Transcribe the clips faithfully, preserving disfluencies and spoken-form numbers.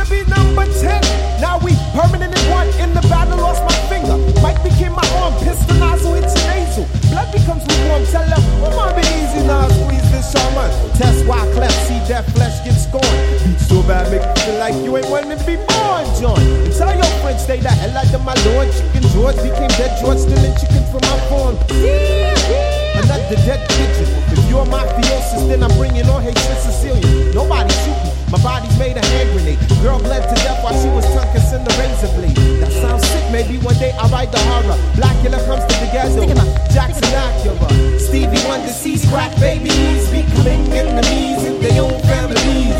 to be number ten. Now we permanent in one. In the battle, lost my finger. Mike became my arm. Pistol nozzle hits your nasal. Blood becomes lukewarm. Tell them, oh, my be easy now. Squeeze this shaman. Test why cleft. See that flesh get scorned. Beat so bad, make you feel like you ain't wanting to be born, John. And tell your friends, stay the hell out of my lord. Chicken George became dead George, stealing chicken from my farm. Another dead pigeon. If you're mafiosis, then I'm bringing on Haitian Sicilian. Nobody shoot me. My body's made a hand grenade. Girl bled to death while she was tongue kissing the razor blade. That sounds sick. Maybe one day I'll write the horror. Blackula comes to the ghetto. Jackson Acura. Stevie Wonder sees crack babies becoming enemies in their own families.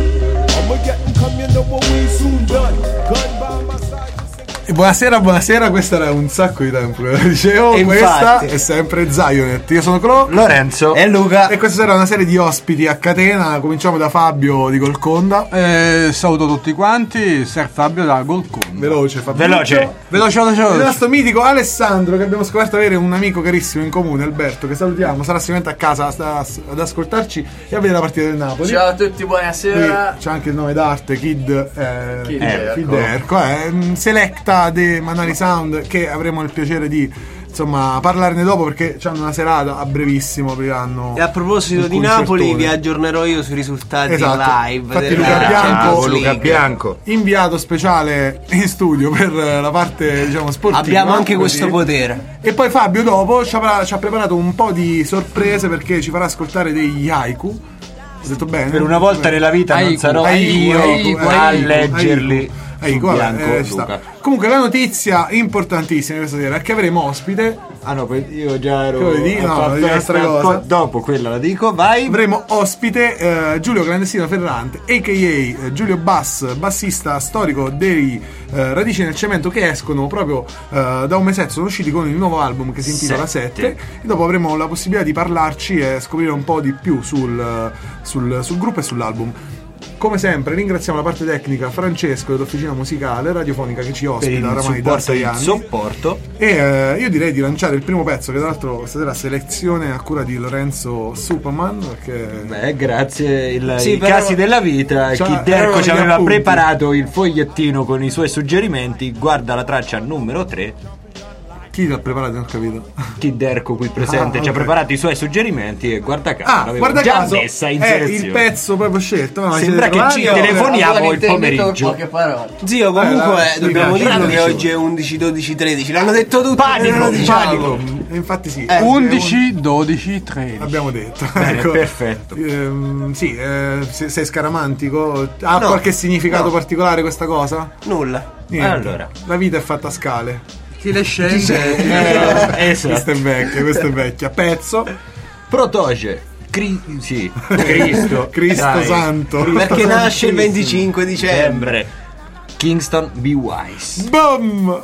I'ma get them coming over way soon done. Gun by my side. E buonasera, buonasera, questa era un sacco di tempo che dicevo, e questa infatti, è sempre Zionet. Io sono Clo, Lorenzo e Luca. E questa sarà una serie di ospiti a catena. Cominciamo da Fabio di Golconda. Eh, saluto tutti quanti, Ser Fabio da Golconda. Veloce, Fabio. Veloce. Veloce, veloce, veloce. Il nostro mitico Alessandro, che abbiamo scoperto avere un amico carissimo in comune, Alberto, che salutiamo, sarà sicuramente a casa ad ascoltarci e a vedere la partita del Napoli. Ciao a tutti, buonasera. Qui c'è anche il nome d'arte, Kid eh, Kid Erco, Kid Erco eh, Selecta di Manali Sound, che avremo il piacere di insomma parlarne dopo, perché c'hanno una serata a brevissimo, apriranno. E a proposito di Napoli vi aggiornerò io sui risultati, esatto, live. Infatti Luca Bianco, Luca Bianco, inviato speciale in studio per la parte diciamo sportiva. Abbiamo anche così. Questo potere. E poi Fabio dopo ci, avrà, ci ha preparato un po' di sorprese, perché ci farà ascoltare degli haiku. Ho detto bene? Per una volta nella vita haiku, non sarò haiku, io haiku, a haiku, leggerli. haiku. Ecco, vabbè, Bianco, eh, sta. Comunque la notizia importantissima questa sera è che avremo ospite. Ah no, io già ero. Che vuoi dire? No, fatto di un'altra cosa. Dopo quella la dico, vai. Avremo ospite eh, Giulio Clandestino Ferrante, a k a. eh, Giulio Bass, bassista storico dei eh, Radici nel Cemento, che escono proprio eh, da un mesetto, sono usciti con il nuovo album che si intitola sette. E dopo avremo la possibilità di parlarci e scoprire un po' di più sul, sul, sul gruppo e sull'album. Come sempre ringraziamo la parte tecnica, Francesco dell'Officina Musicale Radiofonica, che ci ospita oramai da sei anni. Supporto. E eh, io direi di lanciare il primo pezzo, che tra l'altro stasera selezione a cura di Lorenzo Superman, perché beh, grazie il, sì, i però, casi della vita. Kid Erco ci aveva appunti. preparato il fogliettino con i suoi suggerimenti. Guarda la traccia numero tre. Chi l'ha preparato? Non ho capito. Kid Erco qui presente ah, okay. ci ha preparato i suoi suggerimenti e guarda caso ah, guarda già caso messa in è selezione. il pezzo proprio scelto. No, sembra che ci telefoniamo il pomeriggio. Zio, comunque eh, dobbiamo dire che oggi è undici, dodici, tredici. L'hanno detto tutti. Panico, panico. E infatti sì. Eh, undici, dodici, tredici. Abbiamo detto. Bene, ecco. Perfetto. Ehm, sì, eh, sei scaramantico. Ha no, qualche significato no. particolare questa cosa? Nulla. Niente. Allora, la vita è fatta a scale. Chi le scende? eh, esatto. Questa è vecchia, questa è vecchia. Pezzo Protoge. Cri- sì, Cristo. Cristo Dai. santo. Perché nasce il venticinque dicembre. Kingston Be Wise. Boom!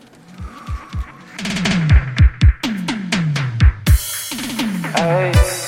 Hey.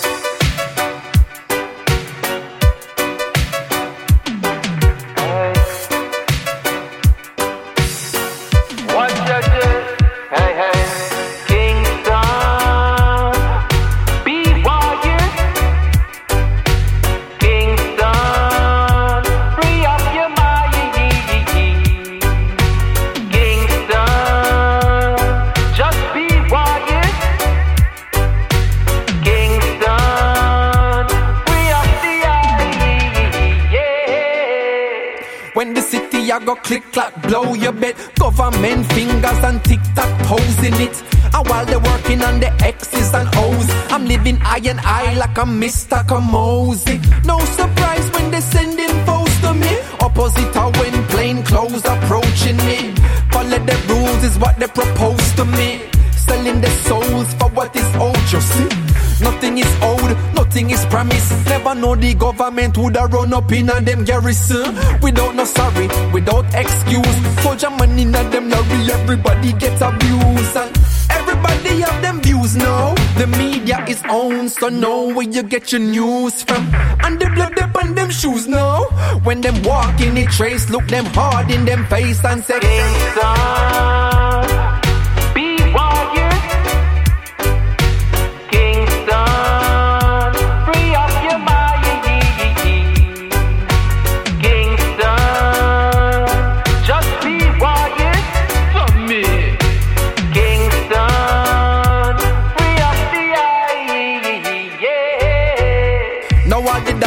Go click clack, blow your bed. Government fingers and tic tac toes in it. And while they're working on the X's and O's, I'm living eye and eye like I'm Mister Kamosi. No surprise when they sending foes to me. Opposite of when plain clothes approaching me. Follow the rules is what they propose to me. Selling their souls for what is old, you see. Nothing is old, nothing is promised. Never know the government would have run up in a them garrison. Without no sorry, without excuse. Soldier money in a them lorry, everybody gets abused. And everybody have them views now. The media is owned, so know where you get your news from. And the blood up on them shoes now. When them walk in the trace, look them hard in them face and say Kingston, be warrior. Free up your mind, Kingston.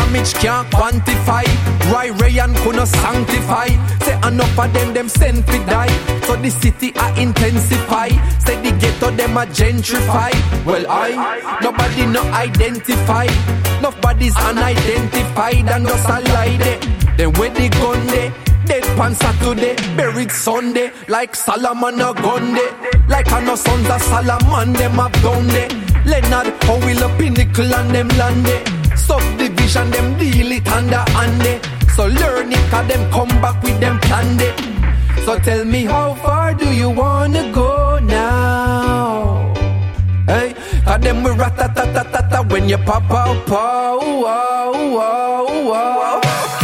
damage can't quantify. Ray Ray and couldn't sanctify. Say enough of them, them sent to die. So the city I intensify. Say the ghetto them a gentrify. Well I, nobody no identify. Nobody's unidentified and just a lie there. Then where the gun there? Dead pan Saturday, buried Sunday. Like Solomon a gun day. Like I know sons of Solomon, them have done day. Leonard, how will a pinnacle and them land day. Subdivision, them deal it under hand. So learn it, cause them come back with them plan day. So tell me how far do you wanna go now? Hey, cause them we rat-a-tat-tat-tat when you pop out, pow, wow, wow, wow.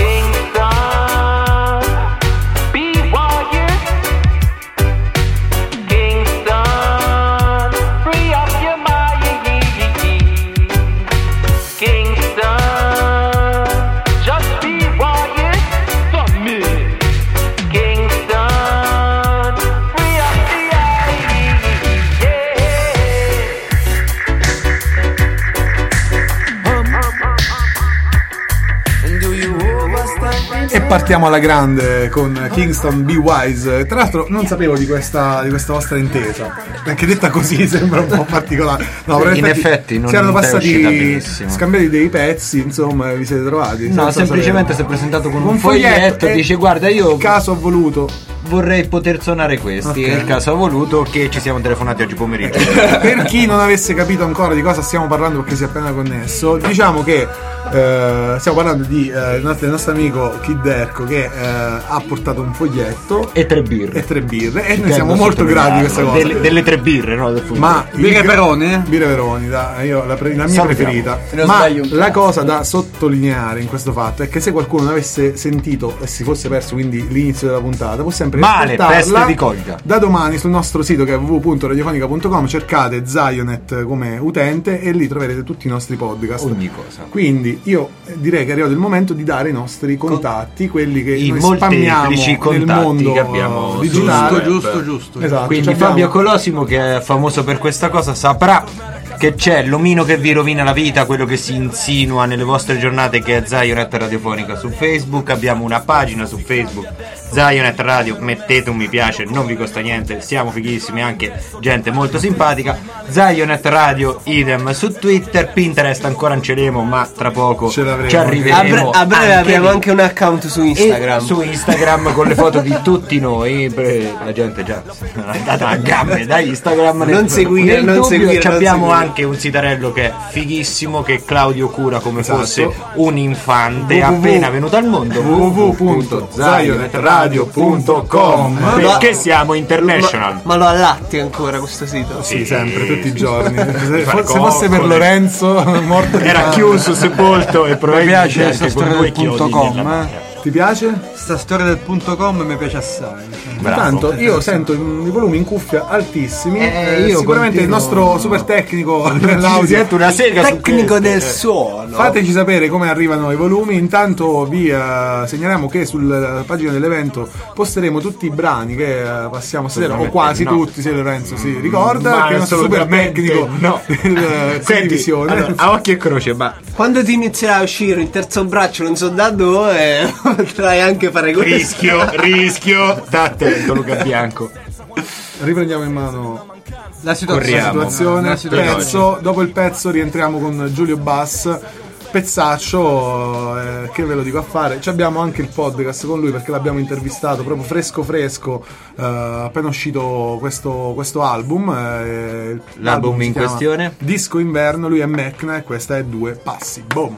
E partiamo alla grande con Kingston Be Wise. Tra l'altro non sapevo di questa, di questa vostra intesa, anche detta così sembra un po' particolare. No, però in, in effetti non si erano passati scambiati dei pezzi, insomma, vi siete trovati? No, semplicemente si è presentato con un, un foglietto, foglietto e dice guarda io caso ho voluto vorrei poter suonare questi, okay. E il caso ha voluto che ci siamo telefonati oggi pomeriggio. Per chi non avesse capito ancora di cosa stiamo parlando perché si è appena connesso, diciamo che eh, stiamo parlando di eh, il nostro, il nostro amico Kid Erko che eh, ha portato un foglietto e tre birre e tre birre e noi siamo molto grati di questa cosa. Delle, delle tre birre, no? Ma birre Veroni, birre Veroni, da, io, la, pre, la mia Salutiamo. preferita. Ma la cosa da sottolineare in questo fatto è che se qualcuno non avesse sentito e si fosse perso quindi l'inizio della puntata, può sempre male, peste di colica. Da domani sul nostro sito che è w w w punto radiofonica punto com cercate Zionet come utente e lì troverete tutti i nostri podcast. Ogni cosa. Quindi io direi che è arrivato il momento di dare i nostri contatti, Con... quelli che I noi spammiamo nel mondo che abbiamo digitale. Giusto, giusto, giusto. Esatto, quindi abbiamo... Fabio Colosimo, che è famoso per questa cosa, saprà che c'è l'omino che vi rovina la vita, quello che si insinua nelle vostre giornate, che è Zionet Radiofonica su Facebook. Abbiamo una pagina su Facebook, Zionet Radio, mettete un mi piace, non vi costa niente, siamo fighissimi, anche gente molto simpatica. Zionet Radio idem su Twitter, Pinterest ancora non ce l'emo, ma tra poco ci arriveremo. A, bre- a breve anche abbiamo lì. Anche un account su Instagram. E su Instagram con le foto di tutti noi, la gente già è andata a gambe da Instagram. Non seguire, non dubbio, seguire. Ci non abbiamo seguire. anche un sitarello che è fighissimo, che Claudio cura come esatto. fosse un infante w w w appena venuto al mondo. w w w punto zionet radio punto com perché siamo international. Ma, ma lo allatti ancora questo sito? Sì, sì, sempre, tutti i giorni. Se, se fosse per Lorenzo morto era chiuso, sepolto e probabilmente mi piace con due chiodi .com. Ti piace? Sta storia del punto com mi piace assai. Tanto io sento i volumi in cuffia altissimi. Eh, eh, io sicuramente continuo... il nostro super tecnico dell'audio, una sega tecnico del suono. Fateci sapere come arrivano i volumi. Intanto vi uh, segnaliamo che sulla pagina dell'evento posteremo tutti i brani che uh, passiamo stasera, o quasi no. tutti. Se Lorenzo si ricorda ma che è il nostro super tecnico no. del televisione. Allora, a occhio e croce, ma quando ti inizierà a uscire il terzo braccio non so da dove, potrai anche fare questo. Rischio, rischio. Sta attento Luca Bianco. Riprendiamo in mano la situazione, la situazione. La situazione. Pezzo, dopo il pezzo rientriamo con Giulio Bass. Pezzaccio, eh, che ve lo dico a fare. Ci abbiamo anche il podcast con lui perché l'abbiamo intervistato proprio fresco fresco, eh, appena uscito questo, questo album, eh, l'album, l'album in questione Disco Inverno. Lui è Mecna e questa è Due Passi. Boom.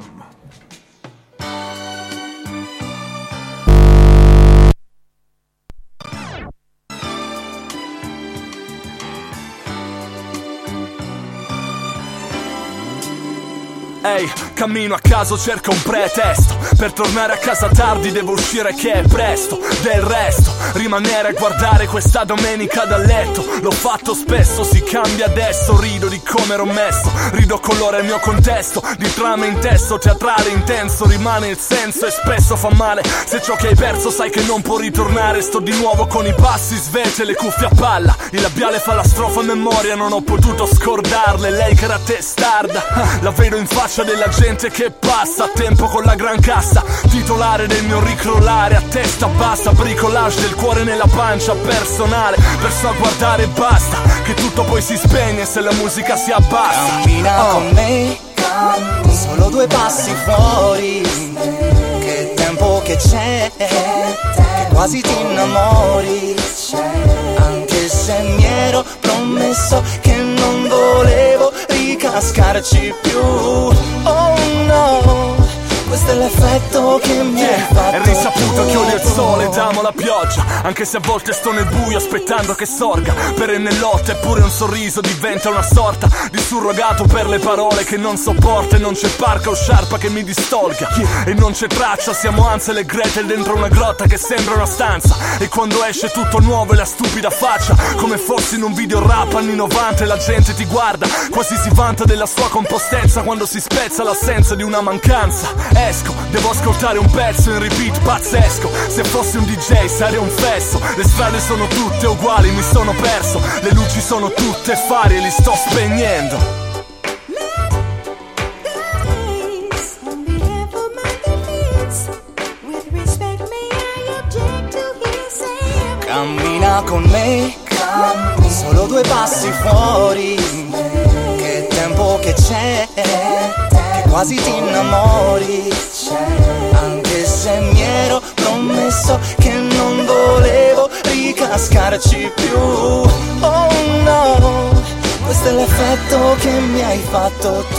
Ehi, hey, cammino a caso, cerco un pretesto per tornare a casa tardi, devo uscire che è presto. Del resto, rimanere a guardare questa domenica da letto. L'ho fatto spesso, si cambia adesso. Rido di come ero messo, rido colore al mio contesto. Di trame in testo, teatrale intenso. Rimane il senso e spesso fa male. Se ciò che hai perso sai che non può ritornare. Sto di nuovo con i passi svelti e le cuffie a palla. Il labiale fa la strofa a memoria, non ho potuto scordarle. Lei che era testarda, la vedo in faccia faccia della gente che passa a tempo con la gran cassa, titolare del mio ricrollare a testa bassa, bricolage del cuore nella pancia personale, perso a guardare e basta, che tutto poi si spegne se la musica si abbassa. Cammina oh. con me, solo due passi fuori, che tempo che c'è, che quasi ti innamori, anche se mi ero promesso che non volevo ricascarci più. Oh no, questo è l'effetto che mi hai fatto. È risaputo che odio il sole ed amo la pioggia, anche se a volte sto nel buio aspettando che sorga. Perenne lotta eppure un sorriso diventa una sorta di surrogato per le parole che non sopporta. E non c'è parca o sciarpa che mi distolga, e non c'è traccia, siamo Hansel e Gretel dentro una grotta che sembra una stanza. E quando esce tutto nuovo e la stupida faccia, come fossi in un video rap anni novanta, e la gente ti guarda, quasi si vanta della sua compostezza quando si spezza l'assenza di una mancanza. Esco, devo ascoltare un pezzo in repeat pazzesco. Se fossi un D J sarei un fesso. Le strade sono tutte uguali, mi sono perso. Le luci sono tutte fari e li sto spegnendo. Cammina con me, solo due passi fuori, che tempo che c'è, che quasi ti innamori, anche se mi ero promesso che non volevo ricascarci più. Oh no, questo è l'effetto che mi hai fatto tu.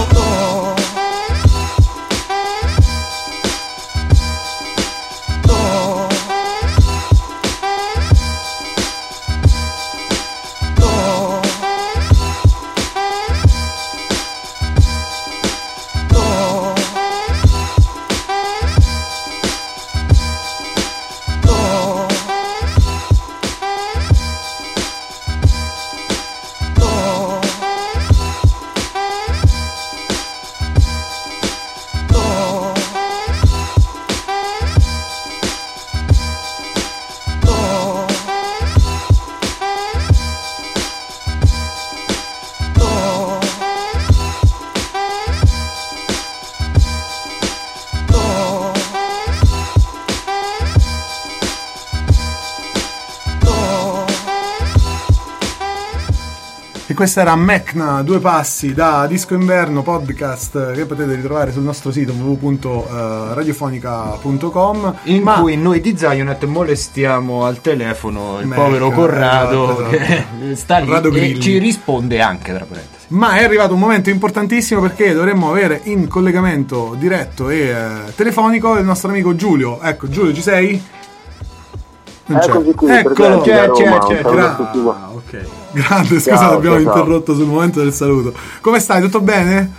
Questa era Mecna, due passi da Disco Inverno, podcast che potete ritrovare sul nostro sito w w w punto radiofonica punto com, in ma... cui noi di Zionet molestiamo al telefono il Mecca, povero Corrado, esatto, che sta lì Corrado e Grilli. ci risponde anche, tra parentesi. Ma è arrivato un momento importantissimo, perché dovremmo avere in collegamento diretto e eh, telefonico il nostro amico Giulio. Ecco, Giulio, ci sei? Non c'è. Eccoci qui, Eccolo, c'è, c'è, c'è. Gra- ah, ok. Grande, scusa, ciao, abbiamo ciao. interrotto sul momento del saluto. Come stai? Tutto bene?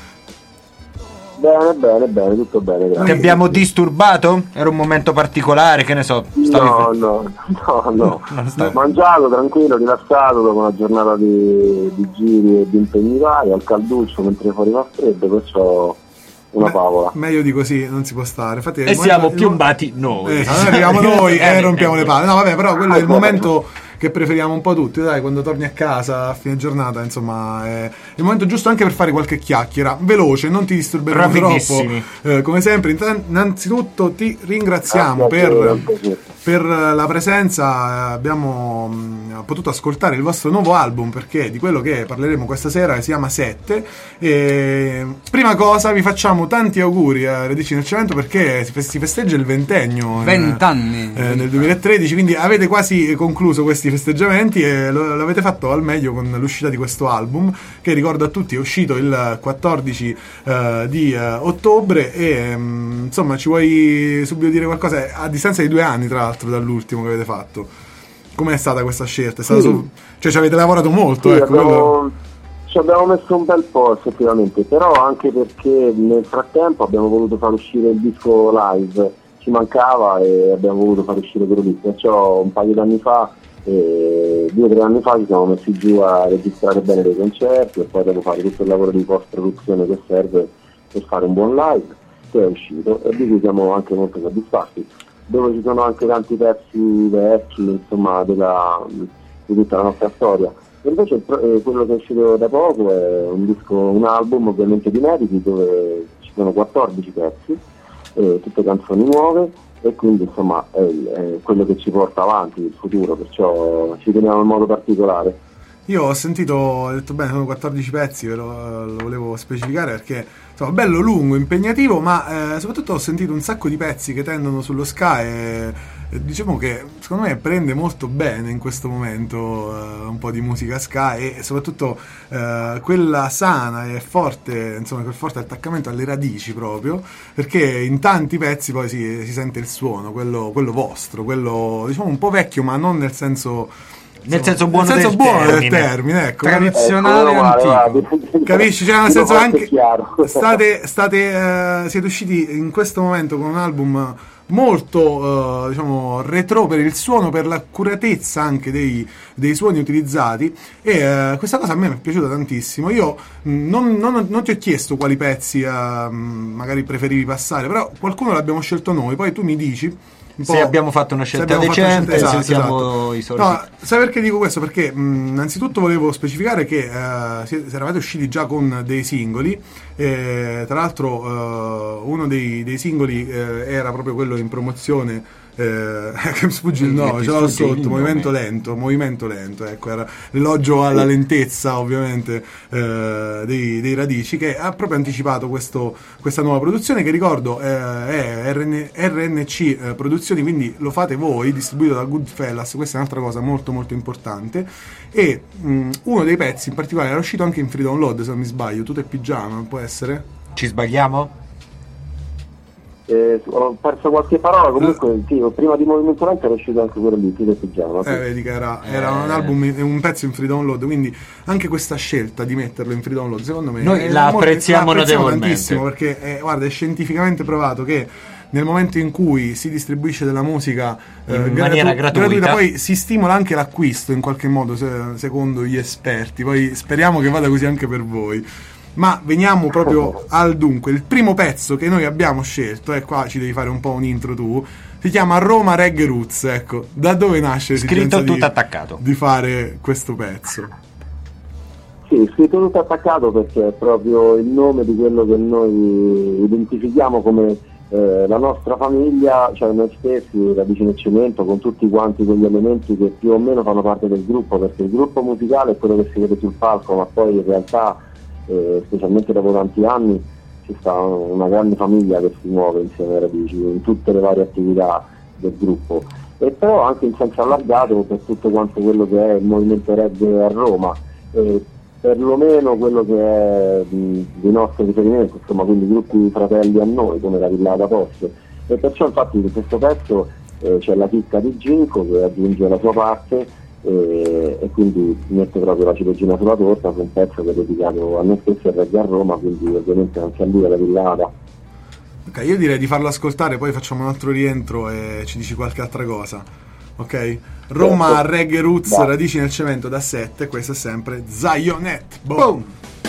Bene, bene, bene, tutto bene, grazie. Ti abbiamo disturbato? Era un momento particolare, che ne so? Stavi No, fa- no, no, no. Non stavi- Mangiato, tranquillo, rilassato dopo una giornata di, di giri e di impegni vari, al calduccio mentre fuori fa freddo, perciò una Beh, favola. meglio di così non si può stare. Infatti, E siamo piombati noi. Eh, allora arriviamo noi Eh, e rompiamo eh, le palle. No, vabbè, però quello è il momento che preferiamo un po' tutti, dai, quando torni a casa a fine giornata, insomma, è il momento giusto anche per fare qualche chiacchiera veloce, non ti disturberemo troppo, Rapidissimi. eh, come sempre. Intan- innanzitutto ti ringraziamo Ah, per, piacere. per la presenza. eh, abbiamo mh, potuto ascoltare il vostro nuovo album, perché di quello che parleremo questa sera si chiama Sette. E prima cosa vi facciamo tanti auguri a Radici nel Cemento, perché si, fes- si festeggia il ventennio in- Vent'anni. eh, nel duemilatredici, quindi avete quasi concluso questi festeggiamenti e lo, l'avete fatto al meglio con l'uscita di questo album, che ricordo a tutti è uscito il quattordici eh, di eh, ottobre e mh, insomma, ci vuoi subito dire qualcosa a distanza di due anni tra l'altro dall'ultimo che avete fatto? Com'è stata questa scelta? È stata Sì. su- cioè ci avete lavorato molto, Sì, ecco, quello- abbiamo, ci abbiamo messo un bel po' effettivamente, però anche perché nel frattempo abbiamo voluto far uscire il disco live, ci mancava e abbiamo voluto far uscire quello lì, perciò un paio d'anni fa, eh, due o tre anni fa ci siamo messi giù a registrare bene dei concerti e poi dopo fare tutto il lavoro di post-produzione che serve per fare un buon live, che è uscito e di cui siamo anche molto soddisfatti, dove ci sono anche tanti pezzi vecchi, insomma, della, di tutta la nostra storia. Invece il pro- eh, quello che è uscito da poco è un disco, un album ovviamente di inediti dove ci sono quattordici pezzi, eh, tutte canzoni nuove, e quindi insomma è, è quello che ci porta avanti il futuro, perciò ci teniamo in modo particolare. Io ho sentito, ho detto bene, sono quattordici pezzi, ve lo, lo volevo specificare perché insomma bello lungo, impegnativo, ma eh, soprattutto ho sentito un sacco di pezzi che tendono sullo ska e, e diciamo che secondo me prende molto bene in questo momento eh, un po' di musica ska e soprattutto eh, quella sana e forte, insomma quel forte attaccamento alle radici proprio, perché in tanti pezzi poi si, si sente il suono, quello, quello vostro, quello diciamo un po' vecchio, ma non nel senso... Nel senso buono, nel senso del, buono termine. del termine, ecco, tradizionale, ecco, antico. guarda, capisci? Cioè, nel senso anche chiaro. state, state eh, siete usciti in questo momento con un album molto eh, diciamo retro per il suono, per l'accuratezza anche dei, dei suoni utilizzati, e eh, questa cosa a me mi è piaciuta tantissimo. Io mh, non, non, non ti ho chiesto quali pezzi eh, magari preferivi passare, però qualcuno l'abbiamo scelto noi, poi tu mi dici se abbiamo fatto una scelta decente, esatto, se siamo esatto. i soliti. No, sai perché dico questo? Perché mh, innanzitutto volevo specificare che eh, si, si eravate usciti già con dei singoli, eh, tra l'altro eh, uno dei, dei singoli eh, era proprio quello in promozione, eh, che mi sfugge il nome, ce l'ho sotto, movimento lento, movimento lento, ecco, era l'elogio alla lentezza ovviamente eh, dei, dei Radici, che ha proprio anticipato questo, questa nuova produzione, che ricordo eh, è R N, R N C eh, Produzioni, quindi lo fate voi, distribuito da Goodfellas. Questa è un'altra cosa molto molto importante, e mh, uno dei pezzi in particolare era uscito anche in free download, se non mi sbaglio, Tutte Pigiama, può essere? Ci sbagliamo? Eh, ho perso qualche parola, comunque sì, prima di Movimento Lento era uscito anche quello di Tutte Pigiama, sì. Eh, vedi che era, era un album, un pezzo in free download, quindi anche questa scelta di metterlo in free download secondo me noi è la molto, apprezziamo la apprezziamo notevolmente, tantissimo, perché è, guarda, è scientificamente provato che nel momento in cui si distribuisce della musica in eh, maniera gratu- gratuita, gratuita, poi si stimola anche l'acquisto in qualche modo, se, secondo gli esperti. Poi speriamo che vada così anche per voi. Ma veniamo proprio al dunque. Il primo pezzo che noi abbiamo scelto, e qua ci devi fare un po' un intro tu, si chiama Roma Reggae Roots. Ecco, da dove nasce l'esigenza scritto tutto di, attaccato di fare questo pezzo? Sì, scritto tutto attaccato perché è proprio il nome di quello che noi identifichiamo come eh, la nostra famiglia, cioè noi stessi, Radici nel Cemento, con tutti quanti quegli elementi che più o meno fanno parte del gruppo, perché il gruppo musicale è quello che si vede sul palco, ma poi in realtà eh, specialmente dopo tanti anni ci sta una grande famiglia che si muove insieme ai Radici in tutte le varie attività del gruppo, e però anche in senso allargato per tutto quanto quello che è il movimento reggae a Roma, eh, perlomeno quello che è mh, di nostro riferimento, insomma, quindi gruppi fratelli a noi come la Villata Poste, e perciò infatti in questo pezzo eh, c'è la chicca di Ginko che aggiunge la sua parte e, e quindi mette proprio la ciliegina sulla torta su un pezzo che è dedicato a noi stessi e reggae a Roma, quindi ovviamente anche a lui alla Villata. Ok, io direi di farlo ascoltare, poi facciamo un altro rientro e ci dici qualche altra cosa. Ok? Roma certo. Reggae Roots, Vai. Radici nel Cemento da sette, questo è sempre Zionet. Boom!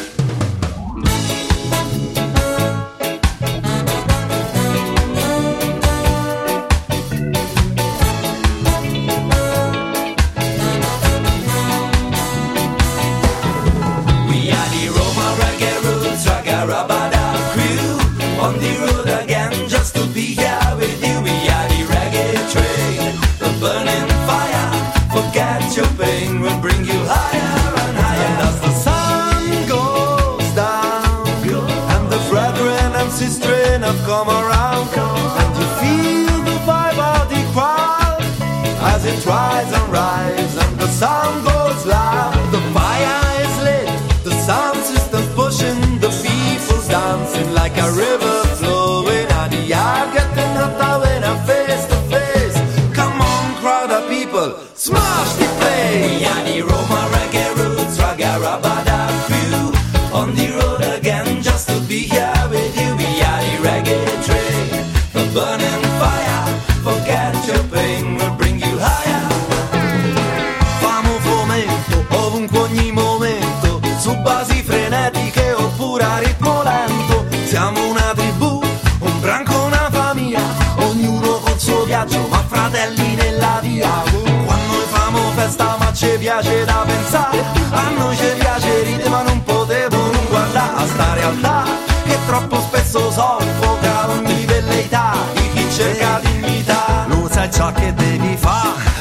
We are the Roma Reggae Roots, Ragga Rabada crew, on the road again just to be here with you. We are the reggae train, the burning fire, forget your pain, we'll bring you higher and higher. And as the sun goes down, and the brethren and sistren have come around, and you feel the vibe of the crowd, as it rise and rise, and the sound goes loud, the fire is lit, the sound system's pushing, the people's dancing like a river flowing, and the yard getting hotter when I'm face to face. Come on, crowd of people, smash the place. We are the Roma Reggae Roots, Ragga Rabada crew, on the road again just to be here with you. We are the reggae train, the burning fire, forget your pain, we'll bring you higher. Famo fomento, ovunque ogni momento, su basi frenetiche oppure a ritmo lento. Siamo una tribù, un branco, una famiglia, ognuno col suo viaggio, ma fratelli nella via. Quando noi famo festa, ma ci piace da pensare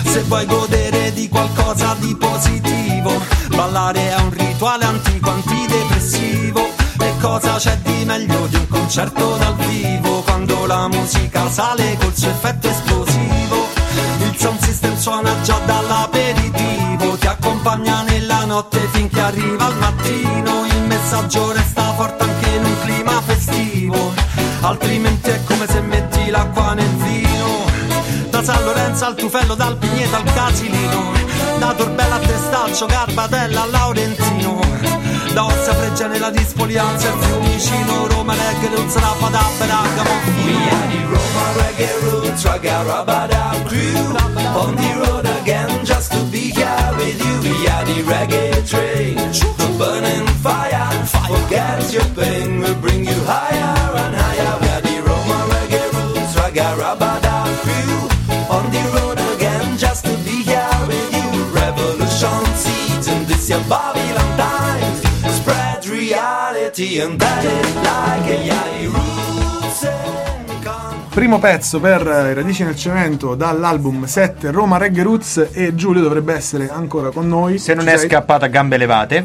Se vuoi godere di qualcosa di positivo, ballare è un rituale antico, antidepressivo. E cosa c'è di meglio di un concerto dal vivo, quando la musica sale col suo effetto esplosivo. Il sound system suona già dall'aperitivo, ti accompagna nella notte finché arriva il mattino. Il messaggio resta forte anche in un clima festivo, altrimenti è come se metti l'acqua nel vino. Da San Lorenzo al Tufello, dal Pigneto al Casilino, da Torbella a Testaccio, Garbatella a Laurentino, da Ostia Fregene la Dispolianza e Fiumicino, Roma Reggae Roots, Rabada, Bergamo. We are the Roma Reggae Roots, Raga Rabada crew, on the road again just to be here with you. We are the Reggae train, the burning fire, forget your pain, we'll bring you higher and higher. We are the Roma Reggae Roots, Raga Rabada crew, on the road again just to be here with you. Revolution seeds in this your Babylon times, spread reality and that is like a yai roots and con- Primo pezzo per i Radici nel Cemento dall'album sette Roma Reggae Roots, e Giulio dovrebbe essere ancora con noi. Se non Ci è sei? scappato a gambe levate,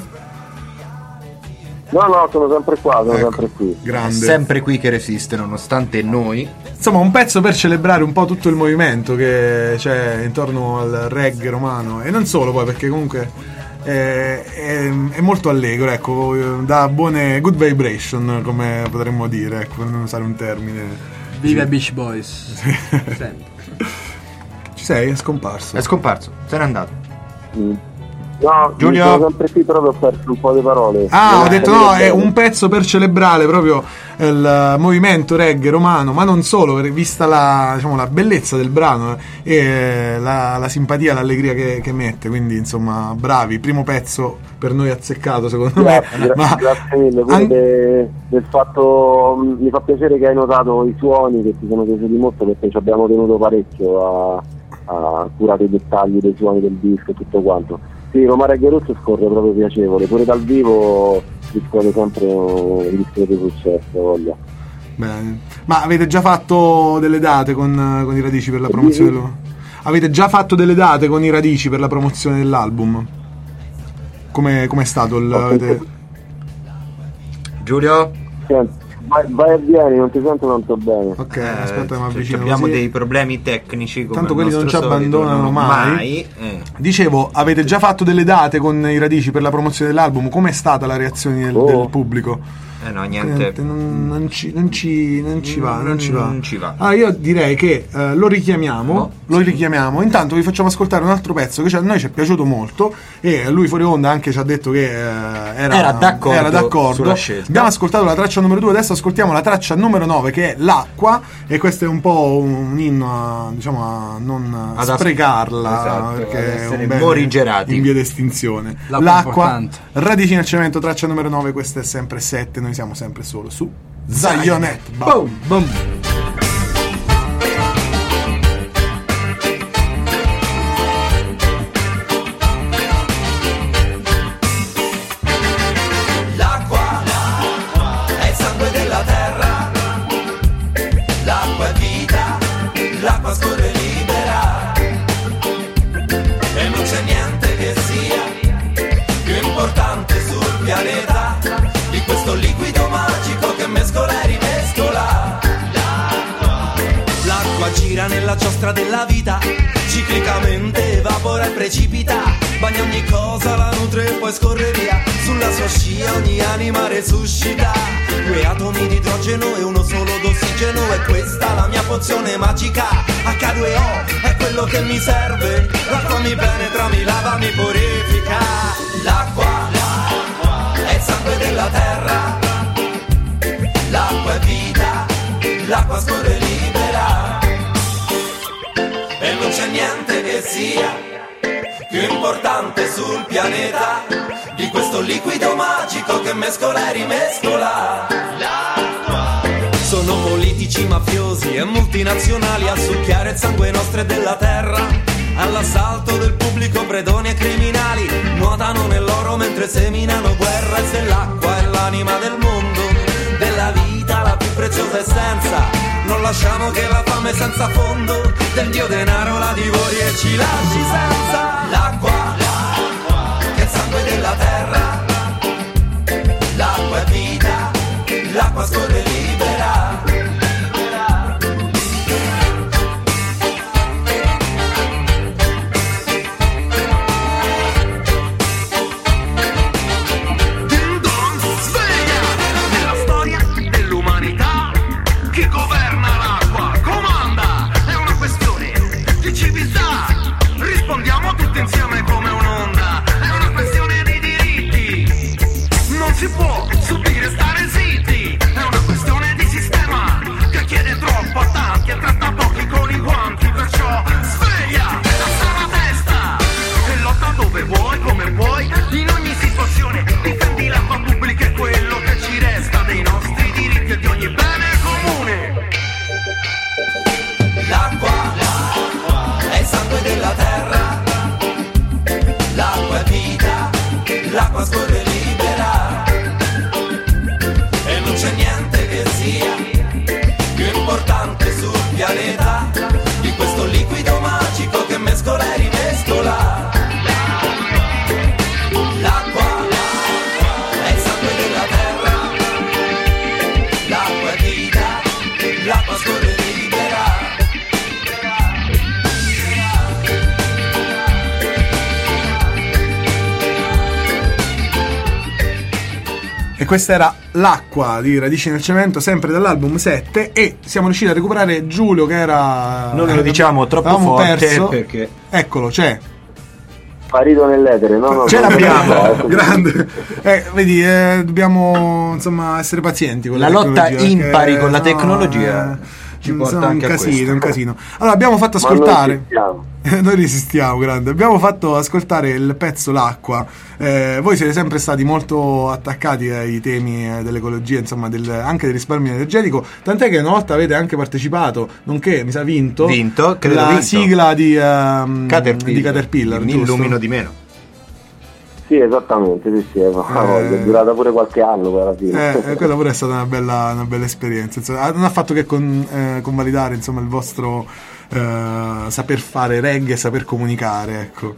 No, no, sono sempre qua, sono Ecco, sempre qui. è grande. sempre qui che resiste nonostante noi. Insomma, un pezzo per celebrare un po' tutto il movimento che c'è intorno al reggae romano, e non solo, poi, perché comunque è, è, è molto allegro, ecco, dà buone good vibration, come potremmo dire, ecco, per non usare un termine. Viva Beach Boys. Sempre. Ci sei? È scomparso. È scomparso, se n'è andato. Mm. No, Giulio? sono sempre qui, però ho perso un po' di parole. Ah, ho Eh, detto no, è bene. un pezzo per celebrare proprio il movimento reggae romano, ma non solo, per- vista la, diciamo, la bellezza del brano e la, la simpatia, l'allegria che, che mette, quindi insomma bravi, primo pezzo per noi azzeccato secondo Grazie, me. gra- Ma grazie mille pure an- de- del fatto, mh, mi fa piacere che hai notato i suoni, che ti sono piaciuti molto, perché ci abbiamo tenuto parecchio a, a curare i dettagli dei suoni del disco e tutto quanto. Sì, Roma Reggae Roots scorre proprio piacevole, pure dal vivo riscuote sempre un discreto successo, voglia. Bene. Ma avete già fatto delle date con, con i Radici per la promozione del... Avete già fatto delle date con i Radici per la promozione dell'album? Come è stato il... Avete... Giulio? Senti, vai, vai e vieni, non ti sento tanto bene. Ok, Eh, aspetta, ma c- avvicino abbiamo così. dei problemi tecnici come Tanto al quelli non nostro ci solito, abbandonano no, mai. eh. Dicevo, avete già fatto delle date con i Radici per la promozione dell'album? Com'è stata la reazione del, Oh. del pubblico? Eh no, niente. Niente, non, non ci, non, ci, non ci va, non ci va. Non ci va. Ah, io direi che eh, lo richiamiamo, No, lo sì. richiamiamo. Intanto vi facciamo ascoltare un altro pezzo che ci- a noi ci è piaciuto molto, e lui fuori onda anche ci ha detto che eh, era, Era d'accordo era d'accordo. sulla scelta. Abbiamo ascoltato la traccia numero due, adesso ascoltiamo la traccia numero nove, che è L'acqua, e questo è un po' un inno a, diciamo, a non Ad as- sprecarla, esatto, perché ad è essere un bene morigerati. in via d'estinzione. L'acqua è L'acqua, importante. Radici nel Cemento, traccia numero nove, questa è sempre sette, noi siamo sempre solo su Zionet. Boom, boom. L'acqua, è il sangue della terra, l'acqua è vita, l'acqua scorre libera, e non c'è niente che sia più importante sul pianeta di questo liquido magico che mescola e rimescola. L'acqua gira nella giostra della vita, ciclicamente evapora e precipita, bagna ogni cosa, la nutre e poi scorre via, sulla sua scia ogni anima resuscita, due atomi di idrogeno e uno solo d'ossigeno, e questa la mia pozione magica, acca due O è quello che mi serve, l'acqua mi penetra, mi lava, mi purifica. L'acqua è il sangue della terra, l'acqua è vita, l'acqua scorre libera, e non c'è niente che sia più importante sul pianeta di questo liquido magico che mescola e rimescola. Sono politici, mafiosi e multinazionali a succhiare il sangue nostro e della terra, all'assalto del pubblico predoni e criminali, nuotano nell'oro mentre seminano guerra, e se l'acqua è l'anima del mondo, della vita la più preziosa essenza, Non lasciamo che la fame senza fondo del dio denaro la divori e ci lasci senza l'acqua, che è il sangue della terra. L'acqua è vita, l'acqua scorre libera. Ding dong, sveglia! Nella storia dell'umanità chi governa l'acqua comanda. È una questione di civiltà. Rispondiamo tutti insieme come un'onda. È una questione di diritti. Non si può subire, stare zitti. È una questione di sistema che chiede troppo a tanti e tratta pochi con i guanti. Perciò sveglia, alza la testa e lotta dove vuoi, come vuoi, in ogni situazione. Difendi l'acqua pubblica e quello che ci resta dei nostri diritti e di ogni bene comune. L'acqua, l'acqua è il sangue della terra. L'acqua è vita, l'acqua scorre libera. E non c'è niente che sia più importante sul pianeta di questo liquido magico che mescola e rimescola. L'acqua è il sangue della terra. L'acqua è vita, l'acqua scorre libera. E questa era L'acqua di Radici nel Cemento, sempre dall'album sette, e siamo riusciti a recuperare Giulio che era... Non lo diciamo troppo avevamo forte perso. perché... Eccolo, c'è. Sparito nell'etere, no? no Ce no, l'abbiamo, no, no, grande. Eh, vedi, eh, dobbiamo insomma essere pazienti con La lotta impari perché, con la no, tecnologia eh, ci porta insomma, anche un a casino, questo. un casino. Allora abbiamo fatto Ma noi ascoltare. resistiamo. Noi resistiamo, grande. Abbiamo fatto ascoltare il pezzo L'acqua. Eh, voi siete sempre stati molto attaccati ai temi eh, dell'ecologia, insomma, del, anche del risparmio energetico. Tant'è che una volta avete anche partecipato, nonché mi sa vinto, Vinto, credo la vinto. sigla di, ehm, Caterpillar, di Caterpillar. mi giusto? illumino di meno. Sì, esattamente, sì, sì, è, è durata pure qualche anno poi alla fine. Eh, quella pure è stata una bella, una bella esperienza. Insomma, non ha fatto che con, eh, convalidare insomma, il vostro eh, saper fare reggae e saper comunicare. Ecco.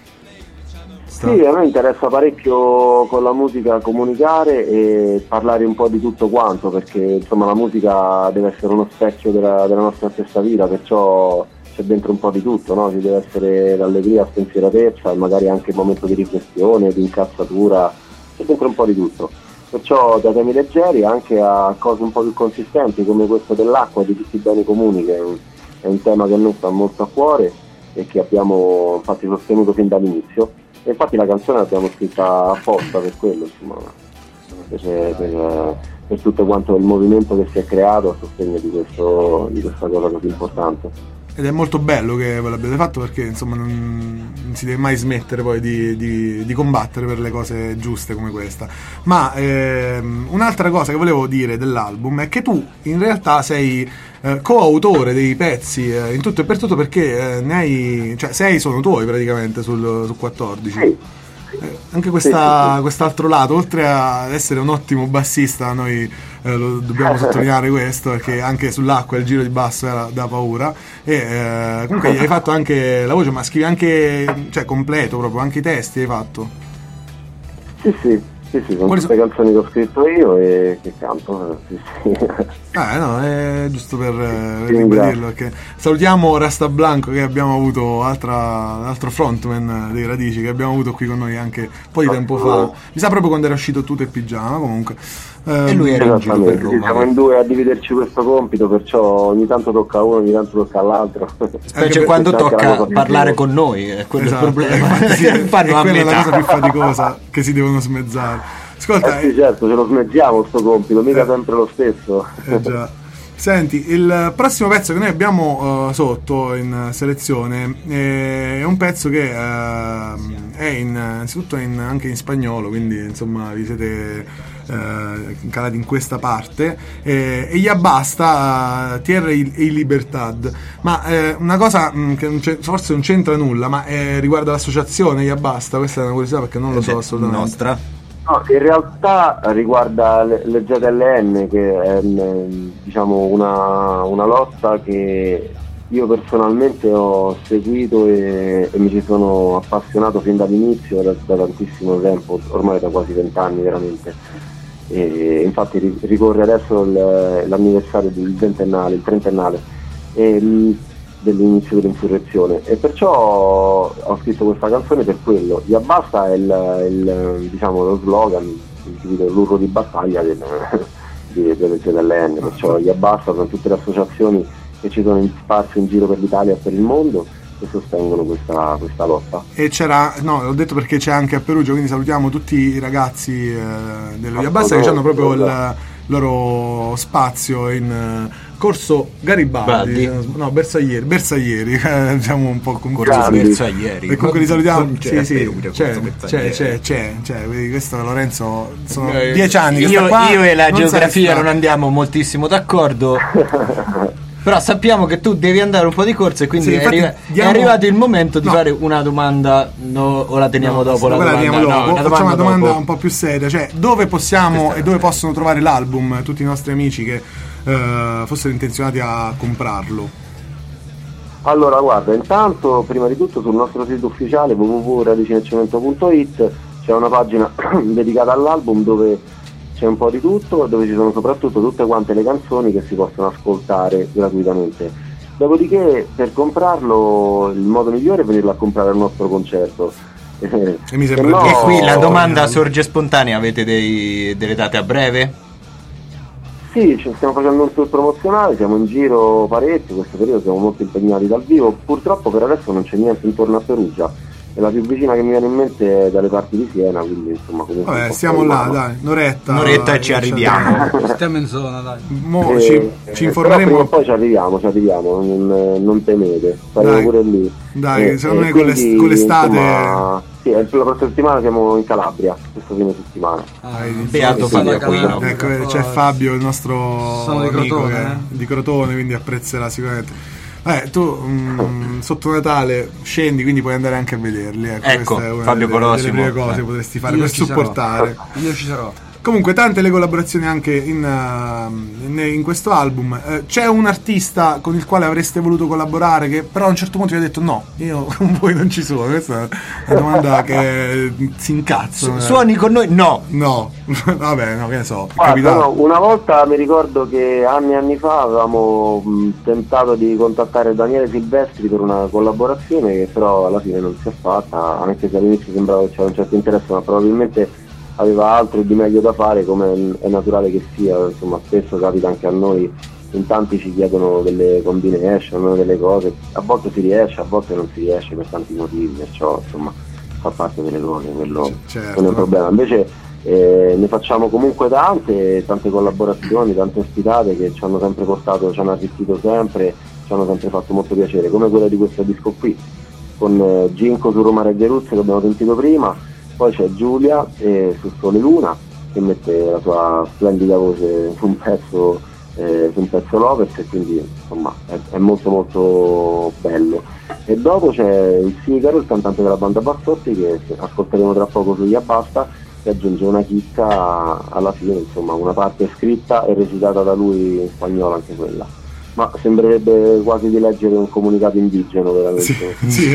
Sta... Sì, a me interessa parecchio con la musica comunicare e parlare un po' di tutto quanto, perché insomma la musica deve essere uno specchio della, della nostra stessa vita, perciò c'è dentro un po' di tutto, no? Ci deve essere l'allegria, spensieratezza, magari anche un momento di riflessione, di incazzatura, c'è dentro un po' di tutto. Perciò da temi leggeri anche a cose un po' più consistenti come questo dell'acqua e di tutti i beni comuni, che è un, è un tema che a noi sta molto a cuore e che abbiamo infatti sostenuto fin dall'inizio. E infatti la canzone l'abbiamo scritta apposta per quello, insomma, per, per, per tutto quanto il movimento che si è creato a sostegno di, questo, di questa cosa così importante. Ed è molto bello che ve l'abbiate fatto, perché insomma non, non si deve mai smettere poi di, di, di combattere per le cose giuste come questa. Ma ehm, un'altra cosa che volevo dire dell'album è che tu in realtà sei eh, coautore dei pezzi eh, in tutto e per tutto, perché eh, ne hai, cioè sei sono tuoi praticamente sul, sul quattordici. Sì. Eh, anche questa, sì, sì, sì. quest'altro lato, oltre ad essere un ottimo bassista, noi eh, lo dobbiamo sottolineare questo, perché anche sull'acqua il giro di basso era da paura. E eh, comunque hai fatto anche la voce, ma scrivi anche, cioè completo proprio, anche i testi hai fatto. Sì, sì. Sì, sì, sono Quali tutte sono- canzoni che ho scritto io e che canto. Sì, sì. Eh no, è giusto per, eh, per Sì, ribadirlo, perché salutiamo Rasta Blanco, che abbiamo avuto, altra, l'altro frontman dei Radici che abbiamo avuto qui con noi anche un po' di tempo fa, mi sa proprio quando era uscito Tutto il Pigiama comunque. E lui era in giro per Esattamente, sì, Roma. siamo in due a dividerci questo compito, perciò ogni tanto tocca a uno, ogni tanto tocca all'altro. Specie per- quando c'è anche la tocca cosa più parlare dura. con noi, è quello Esatto, il problema. infatti sì, Che fanno è a quella la metà. cosa più faticosa, che si devono smezzare. Ascolta, Eh sì, certo, ce lo smezziamo sto compito, mica Eh. sempre lo stesso. eh già. Senti, il prossimo pezzo che noi abbiamo uh, sotto in selezione è un pezzo che uh, è in, innanzitutto in, anche in spagnolo, quindi insomma vi siete uh, calati in questa parte, eh, e ya basta, uh, Tierra y, y Libertad. Ma eh, una cosa mh, che non c'è- forse non c'entra nulla, ma eh, riguarda l'associazione Ya Basta, questa è una curiosità perché non lo so assolutamente. Nostra. No, in realtà riguarda le, le Z L N, che è diciamo una, una lotta che io personalmente ho seguito e, e mi ci sono appassionato fin dall'inizio, da, da tantissimo tempo, ormai da quasi vent'anni veramente. E infatti ri, ricorre adesso il, l'anniversario del ventennale, il trentennale e, dell'inizio dell'insurrezione, e perciò ho scritto questa canzone per quello. Gli Abbassa è il, il, diciamo, lo slogan, il, l'urlo di battaglia del, di, delle Z L N, perciò gli Abbassa sono tutte le associazioni che ci sono in spazio in giro per l'Italia e per il mondo che sostengono questa, questa lotta. E c'era, no, l'ho detto perché c'è anche a Perugia, quindi salutiamo tutti i ragazzi eh, dello Gli Abbassa che hanno proprio il loro spazio in uh, Corso Garibaldi, Baldi. no, Bersaglieri, Bersaglieri, eh, diciamo un po' confuso. Bersaglieri. E comunque li salutiamo. C'è, sì, sì, Perugia, c'è, c'è, c'è, c'è, c'è, vedi, questo Lorenzo sono Eh, dieci anni che io, sta qua, io e la non geografia sai non andiamo moltissimo d'accordo. Però sappiamo che tu devi andare un po' di corsa e quindi Sì, è, infatti arri- diamo- è arrivato il momento di No. fare una domanda, no, o la teniamo No, dopo la quella la domanda, teniamo no, dopo. una Facciamo una domanda dopo. un po' più seria, cioè dove possiamo e dove possono trovare l'album tutti i nostri amici che eh, fossero intenzionati a comprarlo? Allora guarda, intanto prima di tutto sul nostro sito ufficiale w w w punto radicinecemento punto i t c'è una pagina dedicata all'album dove c'è un po' di tutto, dove ci sono soprattutto tutte quante le canzoni che si possono ascoltare gratuitamente. Dopodiché per comprarlo il modo migliore è venirlo a comprare al nostro concerto. E mi Se sembra no- E qui la domanda sorge spontanea, avete dei, delle date a breve? Sì, ci stiamo facendo un tour promozionale, siamo in giro parecchio, questo periodo siamo molto impegnati dal vivo, purtroppo per adesso non c'è niente intorno a Perugia, e la più vicina che mi viene in mente è dalle parti di Siena, quindi insomma comunque... un Vabbè, po' siamo fuori là, mano. dai, un'oretta. Un'oretta e ci eh, arriviamo. Stiamo in zona, dai. Mo Eh, ci, eh, ci però informeremo. prima o poi ci arriviamo, ci arriviamo, non, non temete, saremo Dai. pure lì. Dai, secondo me e con l'est- quindi, con l'estate- insomma, sì, la prossima settimana siamo in Calabria, questo fine settimana. Dai, Beato Sì, Fabio sì, Aquino. Ecco, c'è Fabio, il nostro Sono di amico Crotone, che- eh. di Crotone, quindi apprezzerà sicuramente. Eh, tu mm, sotto Natale scendi, quindi puoi andare anche a vederli. Ecco, Ecco, questa è una Fabio delle, Colosimo. delle prime cose Eh. che potresti fare Io per ci sarò. supportare. Io ci sarò. Comunque, tante le collaborazioni anche in, uh, in, in questo album. Eh, c'è un artista con il quale avreste voluto collaborare che però a un certo punto vi ha detto no, io con voi non ci sono. Questa è una domanda che si incazzano. Su- suoni con noi? No. No, vabbè, no, che ne so. è Guarda, capitato. no, una volta mi ricordo che anni e anni fa avevamo mh, tentato di contattare Daniele Silvestri per una collaborazione che però alla fine non si è fatta, anche se all'inizio sembrava che c'era un certo interesse, ma probabilmente aveva altro di meglio da fare, come è naturale che sia, insomma spesso capita anche a noi, in tanti ci chiedono delle combination, delle cose, a volte si riesce, a volte non si riesce per tanti motivi, perciò insomma fa parte delle cose, quello certo. non è un problema. Invece eh, ne facciamo comunque tante, tante collaborazioni, tante ospitate che ci hanno sempre portato, ci hanno arricchito sempre, ci hanno sempre fatto molto piacere, come quella di questo disco qui, con eh, Ginko su Roma Reggae Roots che abbiamo sentito prima. Poi c'è Giulia eh, su Sole Luna che mette la sua splendida voce su un pezzo, eh, su un pezzo Lovers, e quindi insomma è, è molto molto bello. E dopo c'è il Sigaro, il cantante della banda Bassotti, che ascolteremo tra poco sugli Abbasta, che aggiunge una chicca alla fine, insomma una parte scritta e recitata da lui in spagnolo anche quella. Ma sembrerebbe quasi di leggere un comunicato indigeno veramente. Sì, sì.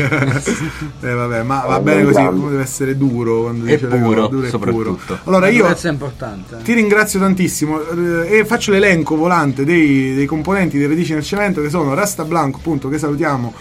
Eh, vabbè, ma va Eh, bene non così, grande. uno deve essere duro quando E dice le puro, cose, duro e soprattutto. puro. Allora io Questo è importante. ti ringrazio tantissimo eh, e faccio l'elenco volante dei, dei componenti dei Radici nel Cemento, che sono Rasta Blanco, appunto, che salutiamo,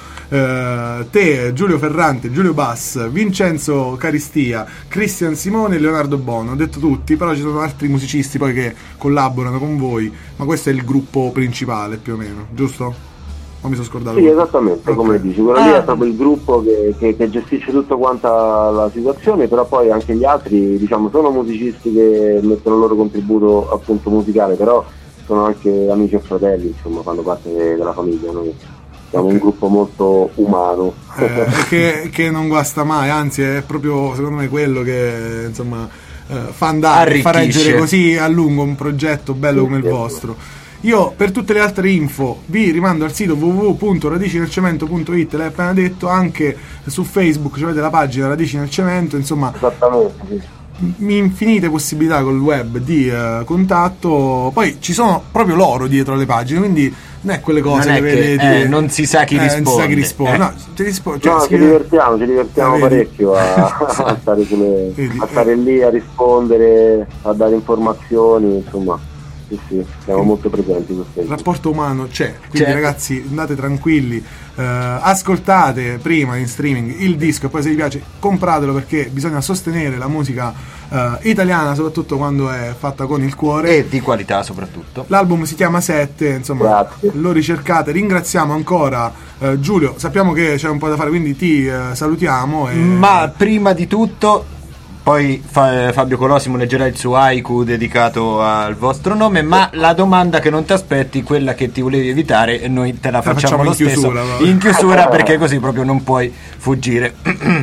eh, te, Giulio Ferrante, Giulio Bass, Vincenzo Caristia, Cristian Simone e Leonardo Bono. Ho detto tutti, però ci sono altri musicisti poi che collaborano con voi, ma questo è il gruppo principale più o meno, giusto? O mi sono scordato? Sì, esattamente, Ok. come dici, quello lì è proprio il gruppo che, che, che gestisce tutta quanta la situazione, però poi anche gli altri, diciamo, sono musicisti che mettono il loro contributo appunto musicale, però sono anche amici e fratelli, insomma, fanno parte della famiglia, noi siamo un gruppo molto umano. Eh, che, che non guasta mai, anzi è proprio secondo me quello che insomma eh, fa andare, fa Arricchisce. reggere così a lungo un progetto bello come il vostro. Io per tutte le altre info vi rimando al sito w w w punto radici nel cemento punto i t, l'hai appena detto, anche su Facebook c'è la pagina Radici nel Cemento, insomma Esattamente, sì. infinite possibilità col web di uh, contatto, poi ci sono proprio loro dietro le pagine, quindi non è quelle cose non che, che vedete eh, non si sa chi eh, risponde, non si sa chi risponde. Eh. No, ci, rispo- cioè, No, ci scrive- divertiamo, ci divertiamo Ah, vedi? parecchio a, a, stare sulle, Vedi? a stare lì a rispondere, a dare informazioni, insomma. Sì, sì, siamo molto presenti su il Facebook. rapporto umano c'è, quindi Certo. ragazzi andate tranquilli, eh, ascoltate prima in streaming il disco e poi se vi piace compratelo, perché bisogna sostenere la musica eh, italiana, soprattutto quando è fatta con il cuore. E di qualità soprattutto. L'album si chiama Sette, insomma, Grazie. lo ricercate. Ringraziamo ancora eh, Giulio, sappiamo che c'è un po' da fare, quindi ti eh, salutiamo. E... Ma prima di tutto, poi fa- Fabio Colosimo leggerà il suo haiku dedicato al vostro nome, ma la domanda che non ti aspetti, quella che ti volevi evitare, e noi te la La facciamo, facciamo lo in chiusura, stesso va. in chiusura, perché così proprio non puoi fuggire.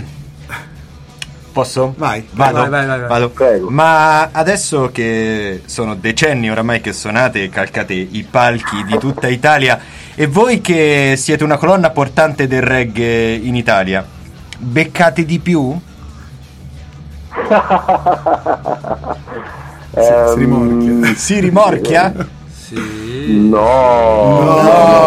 Posso? Vai. Vado. Vai, vai, vai, vai. Vado. Prego. Ma adesso che sono decenni oramai che suonate e calcate i palchi di tutta Italia, e voi che siete una colonna portante del reggae in Italia, beccate di più? Ehm, si rimorchia. Si rimorchia? Sì. No, No.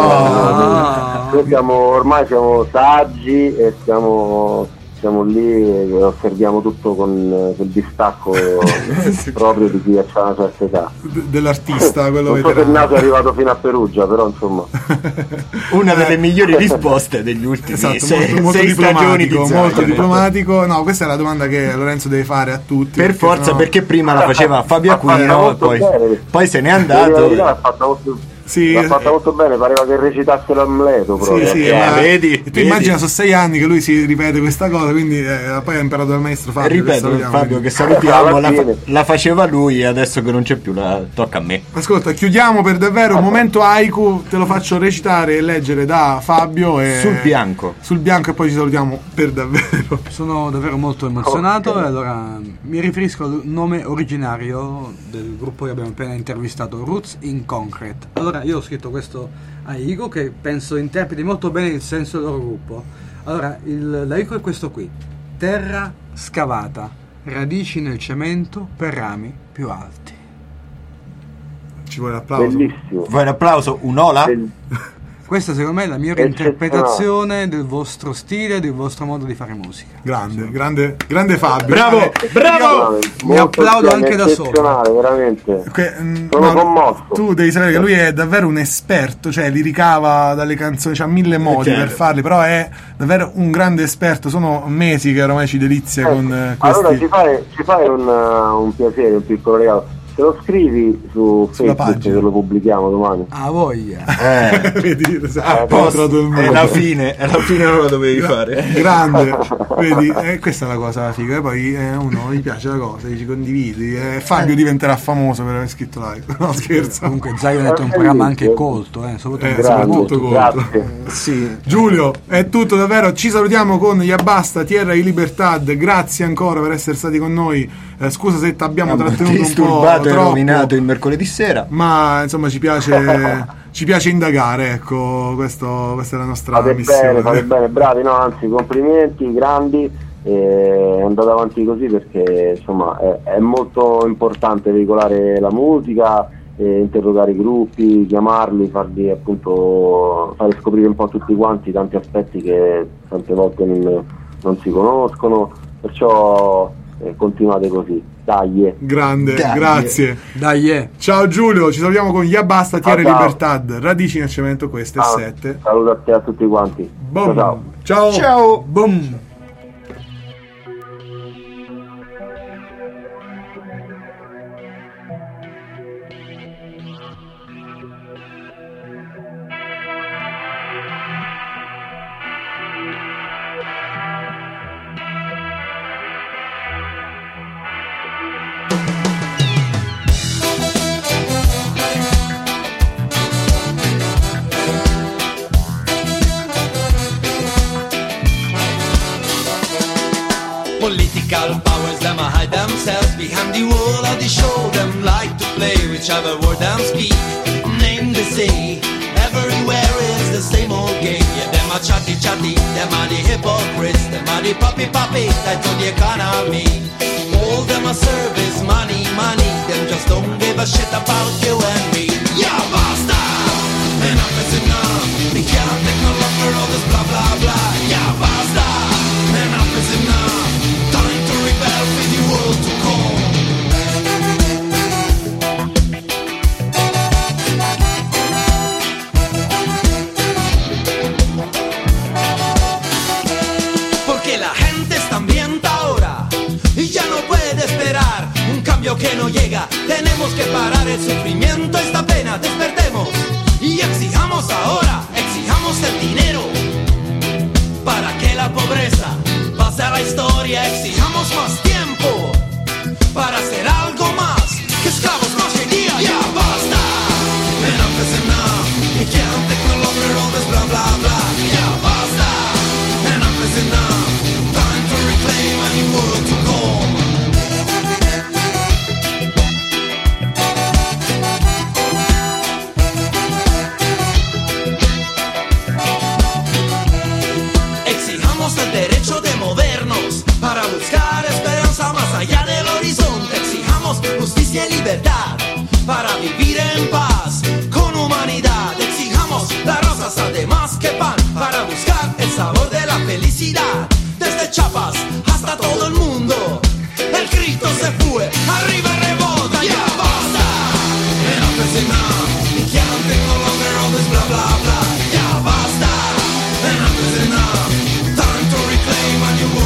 no. Noi siamo, ormai siamo saggi e siamo, siamo lì e osserviamo tutto con eh, quel distacco proprio di chi ha una certa età. D- dell'artista, quello Non so se il veterano. naso è arrivato fino a Perugia, però insomma. Una delle migliori risposte degli ultimi Esatto, sei, molto, molto sei stagioni di diplomatico, molto Zaire. diplomatico. No, questa è la domanda che Lorenzo deve fare a tutti. Per forza, no- perché prima la faceva Fabio Ha fatto Aquino e molto poi, bene. poi se n'è Devo dire la andato. verità, l'ha fatta molto, Sì, l'ha fatta molto bene, pareva che recitasse l'Amleto Sì, proprio. sì, Eh, ma vedi, tu vedi. immagina, sono sei anni che lui si ripete questa cosa, quindi eh, poi ha imparato dal maestro Fabio. che Ripeto, salutiamo, Fabio, quindi. che salutiamo, Alla la, fa- fine. la faceva lui e adesso che non c'è più la tocca a me. Ascolta, chiudiamo per davvero un momento haiku, te lo faccio recitare e leggere da Fabio e... Sul bianco. Sul bianco, e poi ci salutiamo per davvero. Sono davvero molto emozionato e allora mi riferisco al nome originario del gruppo che abbiamo appena intervistato, Roots in Concrete. Allora io ho scritto questo haiku che penso interpreti molto bene il senso del loro gruppo. Allora il, l'haiku è questo qui: terra scavata, radici nel cemento per rami più alti. Ci vuole l'applauso? Bellissimo. Vuoi un applauso? Un'ola? Bell- Questa secondo me è la migliore Eccezionale. interpretazione del vostro stile, del vostro modo di fare musica. Grande, grande, grande Fabio. Bravo, Eh, bravo! Mi applaudo anche da solo. Eccezionale, veramente. Que- mm, Sono no, commosso. tu devi sapere che lui è davvero un esperto, cioè li ricava dalle canzoni, c'ha mille modi Certo. per farli, però è davvero un grande esperto. Sono mesi che ormai ci delizia con eh, questi. Allora ci fai, ci fai un, uh, un piacere, un piccolo regalo. Se lo scrivi su Sulla Facebook pagina. che lo pubblichiamo domani. Ah, voglia. Eh, Vedi, a ha posto. incontrato il È mondo. la fine, è la fine, non la dovevi fare. Grande, vedi, eh, questa è la cosa figa. E poi eh, uno gli piace la cosa, ci condividi. Eh, Fabio diventerà famoso per aver scritto like. No, scherzo. Comunque Zionet è un programma anche colto, eh, soprattutto Eh, molto soprattutto colto. colto. Grazie. Sì. Giulio, è tutto davvero. Ci salutiamo con Yabasta, Tierra di Libertad. Grazie ancora per essere stati con noi. Eh, scusa se ti abbiamo trattenuto un po' Disturbato e troppo, rovinato il mercoledì sera. ma insomma ci piace, ci piace indagare. Ecco, questo, questa è la nostra Fate missione. bene, fate bene, bravi, no, anzi complimenti, grandi. E andate avanti così perché insomma è, è molto importante veicolare la musica, e interrogare i gruppi, chiamarli, farli appunto fare scoprire un po' a tutti quanti tanti aspetti che tante volte non, non si conoscono, perciò eh, continuate così, dai. Grande, Dai. grazie. Dai, eh. Ciao Giulio, ci salutiamo con Yabasta, Tierra Ah, di ciao. Libertad. Radici nel cemento, queste Ah, sette. saluto a te e a tutti quanti. Boom. Ciao, Ciao. ciao. Ciao. Boom. Political powers, them a hide themselves behind the wall of the show. Them like to play whichever word them speak. Name the say, everywhere is the same old game. Yeah, them a chatty chatty, them are the hypocrites, them are the poppy poppy, tied to the economy. all them a serve is money, money. Them just don't give a shit about you and me. Yeah, basta! Enough is enough. We can't take no longer all this blah blah blah. Yeah, basta! Enough is enough. Time to rebel for the world to come. Porque la gente está hambrienta ahora y ya no puede esperar un cambio que no llega. Tenemos que parar el sufrimiento, esta pena. Despertemos y exijamos ahora, exijamos el dinero para que la pobreza pase a la historia. Exijamos más tiempo para hacer algo más que esclavos más que día. Ya basta, enough is enough. We can't take no longer all this blah blah blah. Ya basta, enough is enough. Time to reclaim a new world to come. Exijamos el derecho de movernos para buscar esperanza más allá del horizonte. Exijamos justicia y libertad para vivir en paz con humanidad. Exijamos las rosas además que pan para buscar el sabor de la felicidad. Desde Chiapas hasta todo el mundo el grito se fue, arriba rebota. Ya basta, enough is enough. We can't take no longer all this blah blah blah. Ya basta, enough is enough. Time to reclaim a new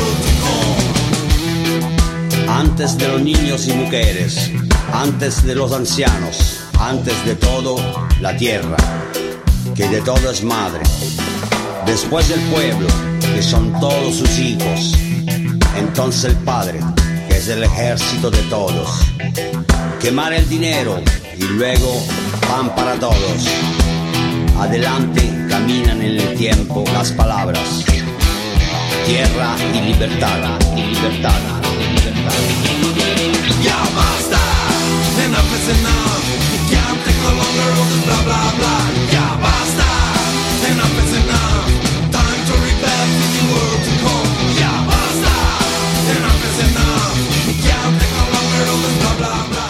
world to come. Antes de los niños y mujeres, antes de los ancianos, antes de todo la tierra, que de todo es madre. Después del pueblo, que son todos sus hijos. Entonces el Padre, que es el ejército de todos. Quemar el dinero y luego pan para todos. Adelante caminan en el tiempo las palabras. Tierra y libertad, y libertad, y libertad. Ya basta, enough is enough. We can't take no longer all this blah blah blah. Ya basta, enough is enough. Time to rebel for the world to come. Ya basta, enough is enough. We can't take no longer all this blah blah blah.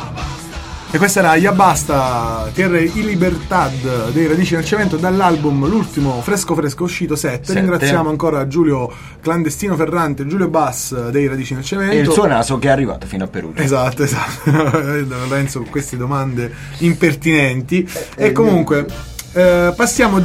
E questa era Ya Basta, Tierra y Libertad dei Radici nel Cemento, dall'album l'ultimo fresco fresco uscito sette. Ringraziamo ancora Giulio Clandestino Ferrante, Giulio Bass dei Radici nel Cemento e il suo naso che è arrivato fino a Perugia. Esatto, esatto. Penso con queste domande impertinenti. E comunque Eh, passiamo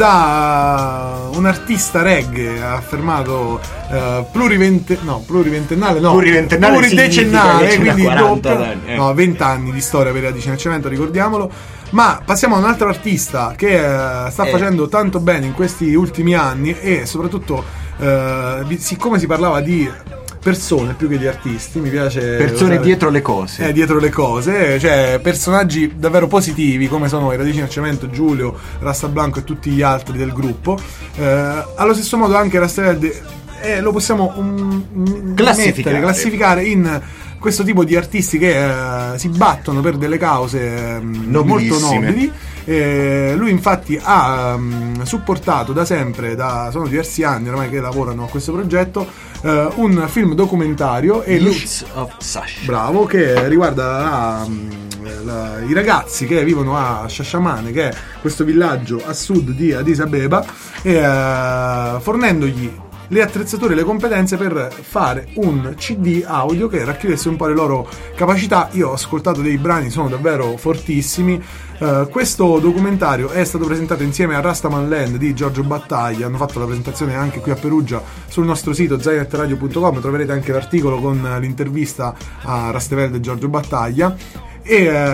da un artista reggae affermato eh, plurivente, no, pluriventennale, no, pluriventennale pluridecennale, quindi doppio, anni, eh. no, venti anni di storia per Radici nel Cemento, ricordiamolo. Ma passiamo a un altro artista che eh, sta eh. facendo tanto bene in questi ultimi anni e soprattutto eh, siccome si parlava di persone più che di artisti, mi piace persone usare, dietro le cose eh, dietro le cose, cioè personaggi davvero positivi come sono i Radici nel Cemento, Giulio, Rasta Blanco e tutti gli altri del gruppo. Eh, allo stesso modo anche Rastevelde eh, lo possiamo um, classificare. Mettere, classificare in questo tipo di artisti che eh, si battono per delle cause eh, molto nobili. Eh, lui infatti ha um, supportato da sempre, da, sono diversi anni ormai che lavorano a questo progetto, uh, un film documentario e Youths of Sash, bravo, che riguarda la, la, i ragazzi che vivono a Shashamane, che è questo villaggio a sud di Addis Abeba, e uh, fornendogli le attrezzature e le competenze per fare un C D audio che racchiudesse un po' le loro capacità. Io ho ascoltato dei brani, sono davvero fortissimi. Uh, questo documentario è stato presentato insieme a Rastaman Land di Giorgio Battaglia, hanno fatto la presentazione anche qui a Perugia sul nostro sito zainet radio punto com, troverete anche l'articolo con l'intervista a Rastevelde e Giorgio Battaglia. E uh,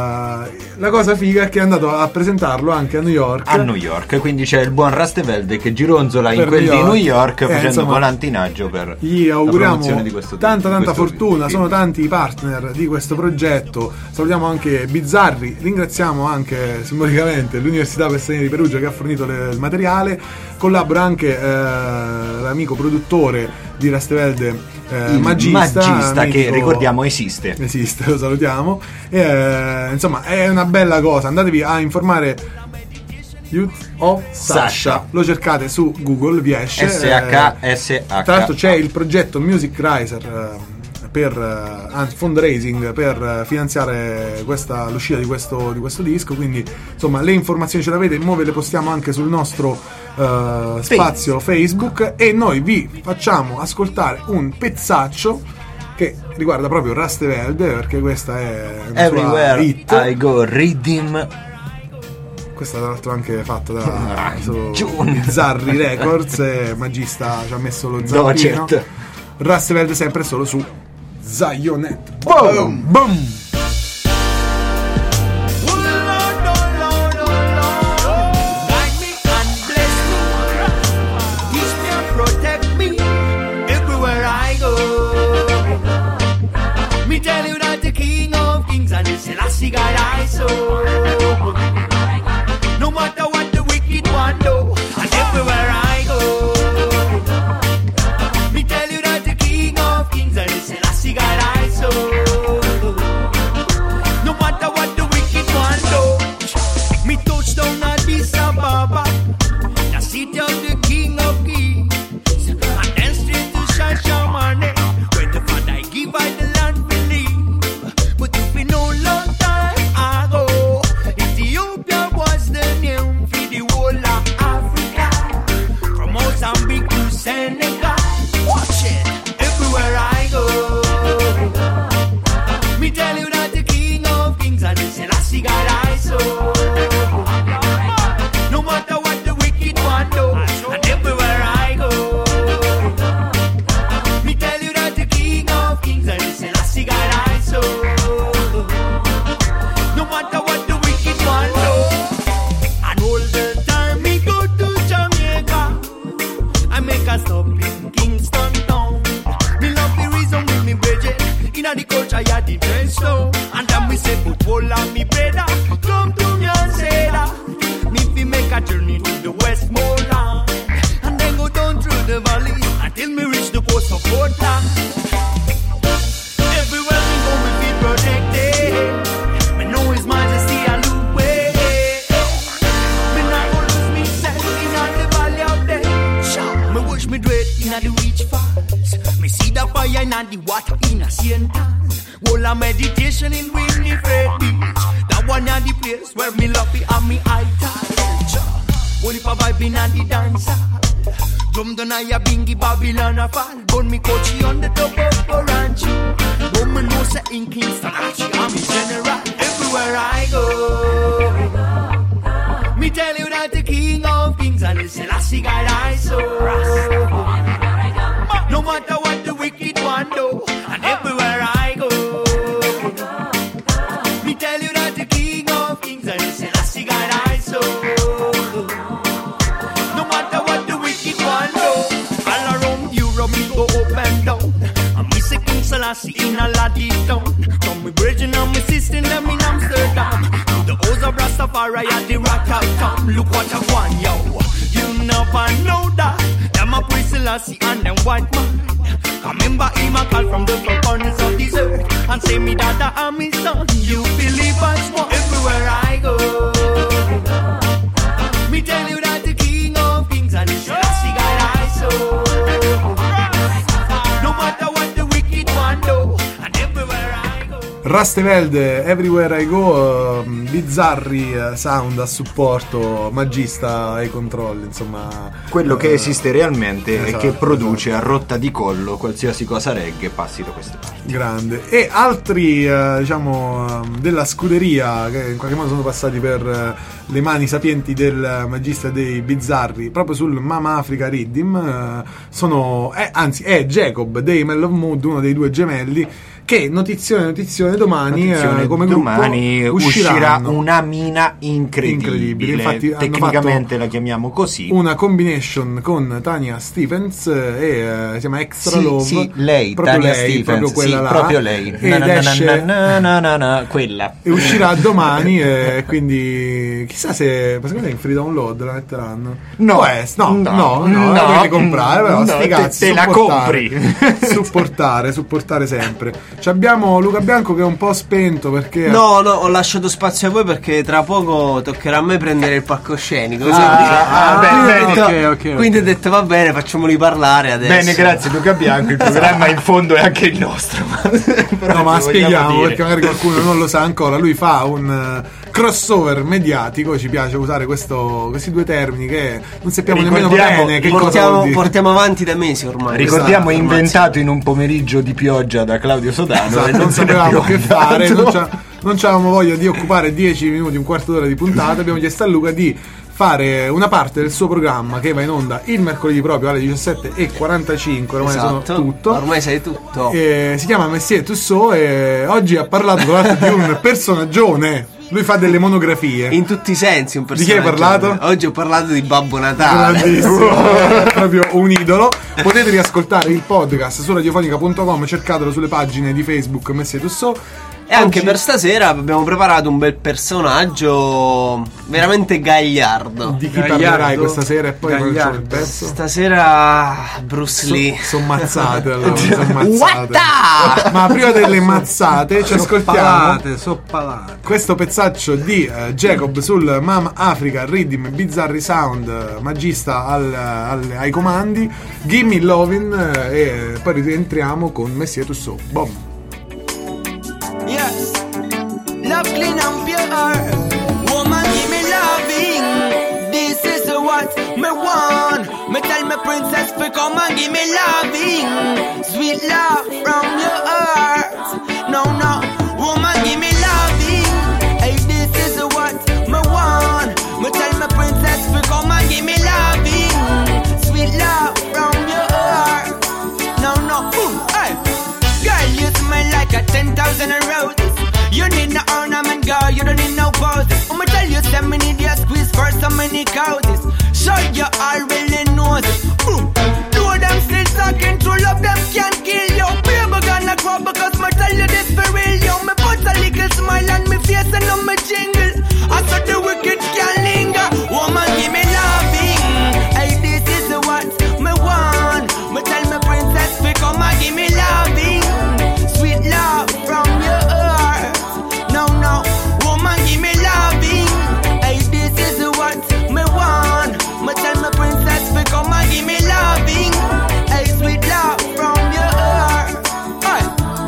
la cosa figa è che è andato a presentarlo anche a New York. A New York, quindi c'è il buon Rastevelde che gironzola in quel di New York eh, facendo insomma, volantinaggio per gli auguriamo di questo tanta tanta questo fortuna film. Sono tanti i partner di questo progetto. Salutiamo anche Bizzarri, ringraziamo anche simbolicamente l'Università per Stranieri di Perugia che ha fornito le, il materiale. Collabora anche eh, l'amico produttore di Rastevelde, eh, Magista, Magista amico, che ricordiamo esiste esiste, lo salutiamo. E, eh, insomma è una bella cosa, andatevi a informare. Youth of Sasha. Sasha, lo cercate su Google, vi esce S H S H. Tra l'altro c'è il progetto Music Riser, per uh, anzi, fundraising per uh, finanziare questa, l'uscita di questo, di questo disco, quindi insomma le informazioni ce le avete, mo ve le postiamo anche sul nostro uh, spazio Facebook, e noi vi facciamo ascoltare un pezzaccio che riguarda proprio Rastevelde, perché questa è una Everywhere hit. I Go Rhythm. Questa tra l'altro anche fatta da Bizzarri Records, e Magista ci ha messo lo zampino. Rastevelde sempre solo su Zionette. Boom! Boom! Selassie got eyes so no matter what the wicked one do, and everywhere I go, me tell you that the King of Kings and Selassie got eyes so no matter what the wicked one do, me touch down at Addis Ababa, the city of the King of Kings, and then straight to Shashamane, where the Father give I the land believe. But if we know long time ago, Ethiopia was the name for the whole of Africa, from Mozambique to Senegal. Watch it, everywhere I go. Me tell you that the King of Kings and the Selassie got eyes so no matter what the wicked one do, and everywhere I go, me tell you that the King of Kings and the Selassie got eyes so no matter what the wicked one do. And all the time me go to Jamaica, I make a stop in Kingston town. Me love the reason with me bridget inna the culture ya the dress so, and then we say put all of me brother come to me and say that me fi make a journey to the Westmoreland, and then go down through the valley until me reach the coast of Portland. Everywhere we go we be protected. Me know His Majesty a look way. Me not go lose me sense inna the valley of death. Sha, me wish me do it inna the reach falls. Me see the fire inna the water inna Saint Anne. Whole a meditation in Winifred Beach. That one a the place where me love it and me eye touch. Whole heap of vibe inna the dancer. Drum down a ya bingy Babylon a fall. Gun me coachy on the top of Orange. But me know say in Kingston Archie I'm a general. Everywhere I go, me tell you that the King of Kings and the Selassie got eyes so no matter what the wicked one do, and everywhere I go, me tell you that the King of Kings and the Selassie got eyes so no matter what the wicked one do. All around Europe me go up and down, and me say King Selassie in a laddie town. From me bridging and me sister them in Amsterdam, to the O's of Rastafari at the Rock of Tom. Look what I want, yo. You never know that them a praise Selassie and them white man. Remember him a call from the four corners of this earth and say me that I am his son. You believe us more everywhere I go. Me tell you that the King of Kings and the Selassie got eyes so no matter what the wicked one do, and everywhere I go. Rastevelde, Everywhere I Go, uh, Bizzarri uh, sound a supporto, Magista ai controlli, insomma quello uh, che esiste realmente esatto, e che produce esatto. a rotta di collo qualsiasi cosa reggae passi da queste parti. Grande. E altri uh, diciamo uh, della scuderia che in qualche modo sono passati per uh, le mani sapienti del Magista dei Bizzarri proprio sul Mama Africa Rhythm uh, sono eh, anzi è Jacob dei Mel of Mood, uno dei due gemelli, che notizione notizione domani, notizione eh, come domani gruppo uscirà una mina incredibile, incredibile. Infatti tecnicamente la chiamiamo così, una combination con Tania Stevens e eh, si chiama Extra sì, Love, sì, lei, proprio Tania lei, Stevens, proprio quella sì, là, proprio lei, ed na, na, esce, na, na, na, na, quella, e uscirà domani e quindi chissà se secondo me in free download la metteranno. No, Può essere, no, no, no, no, no, la dovete comprare, però no, sti te, cazzi, te la supportare, compri, supportare, supportare sempre. Ci abbiamo Luca Bianco che è un po' spento perché No, no, ho lasciato spazio a voi perché tra poco toccherà a me prendere il palcoscenico. Ah, ah, beh, quindi, bene, ho detto, ok, ok, ok. quindi ho detto va bene, facciamoli parlare adesso. Bene, grazie Luca Bianco, il programma in fondo è anche il nostro. Però No, ma ce lo vogliamo spieghiamo dire. perché magari qualcuno non lo sa ancora. Lui fa un uh, crossover mediatico. Ci piace usare questo, questi due termini che non sappiamo nemmeno Ricordiamo- bene che cosa Portiamo, vuol dire. portiamo avanti da mesi ormai. Ricordiamo, Esatto, inventato in un pomeriggio di pioggia da Claudio Sodano. Esatto, e non se ne è sapevamo più che fare, andato. non, c'ha- non avevamo voglia di occupare dieci minuti, un quarto d'ora di puntata. Abbiamo chiesto a Luca di fare una parte del suo programma che va in onda il mercoledì proprio alle diciassette e quarantacinque. Ormai Esatto, sono tutto. ormai sai tutto. E si chiama Messier Tussaud e oggi ha parlato tra l'altro di un personaggione. Lui fa delle monografie. In tutti i sensi un Di chi hai personaggio. parlato? Oggi ho parlato di Babbo Natale. Grandissimo, proprio un idolo. Potete riascoltare il podcast su radiofonica punto com, cercatelo sulle pagine di Facebook Messier Tussaud. E anche Oggi- per stasera abbiamo preparato un bel personaggio veramente gagliardo. Di chi Gagliardo. parlerai questa sera e poi poi facciamo il Gagliardo. pezzo? Stasera Bruce Lee. Sono mazzate allora, son mazzate. What? Ma prima delle mazzate ci ascoltiamo Palate, soppalate. questo pezzaccio di eh, Jacob sul Mama Africa Rhythm Bizzarri Sound, eh, magista al- al- ai comandi, Gimme Lovin' eh, e poi rientriamo con Messier Tussaud. Boom. Yes, love clean and pure. Woman, give me loving. This is what me want. Me tell me princess fi come and give me loving. Sweet love from your heart. No, no, woman, give me loving. Hey, this is what me want. Me tell me princess fi come and give me loving. Sweet love from your heart. No, no, ooh, hey. Girl, you smell like a ten thousand roses. You need no ornament, girl, you don't need no poses. I'ma tell you, so many need your squeeze for so many causes. Sure, you already know it. Ooh, two of them still talking, true love them can't kill you. Baby, gonna cry because me tell you this for real, yo. Me put a little smile on me face and on me jingle. I saw the wicked can't linger. Woman, give me loving. Hey, this is what me want. Me tell me princess, fi come and give me loving. Sweet love from your heart. No, no, woman, give me loving. Hey, this is what me want. Me tell me princess, fi come and give me loving. Hey, sweet love from your heart. Hey.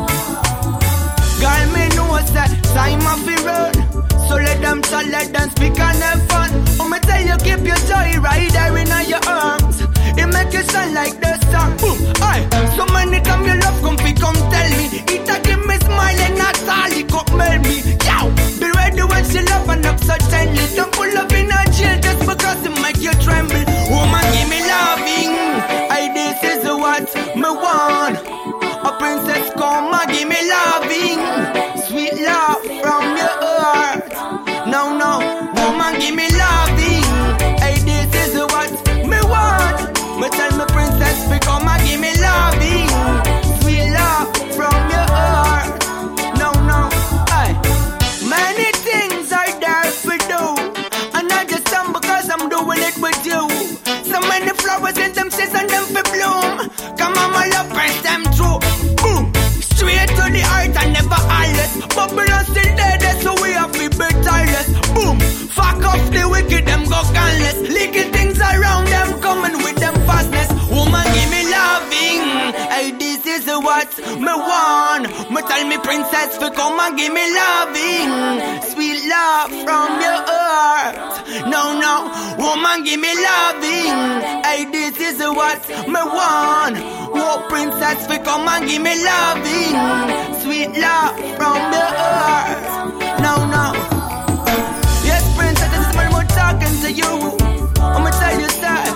Girl, me know that time of the road. So let them talk, let them speak and have fun. Oh, me tell you, keep your joy right there in your arms. It make you shine like the sun. Boom, aye. So many time your love come fi come tell me. It a give me smile and not all it come melt me. Yow, be ready when she love and up so gently. Don't pull up in a jail just because it make you tremble. Woman, give me loving. Aye, this is what me want. A princess come and give me loving. Sweet love from your heart. No, no, woman, give me loving. Hey, this is what me want. Me tell me princess, fi come and give me loving. Sweet love from your heart. No, no, hey. Many things are there for do, and I just am because I'm doing it with you. So many flowers in them season them fi bloom. Come on, my love, press them through. Boom, straight to the heart and never eyeless. Bubble and still dead, so we have to be tireless. Boom, fuck off the wicked, them go gunless. Leaking things around them, coming with them fastness. Woman, give me loving. Hey, this is what me want. Me tell me princess, fi come and give me loving. Sweet love from your heart. No, no, woman, give me loving. Hey, this is what me want. Oh, princess, fi come and give me loving. Sweet love from your heart. No, no. Yes, princess, this is my more talking to you. I'ma tell you that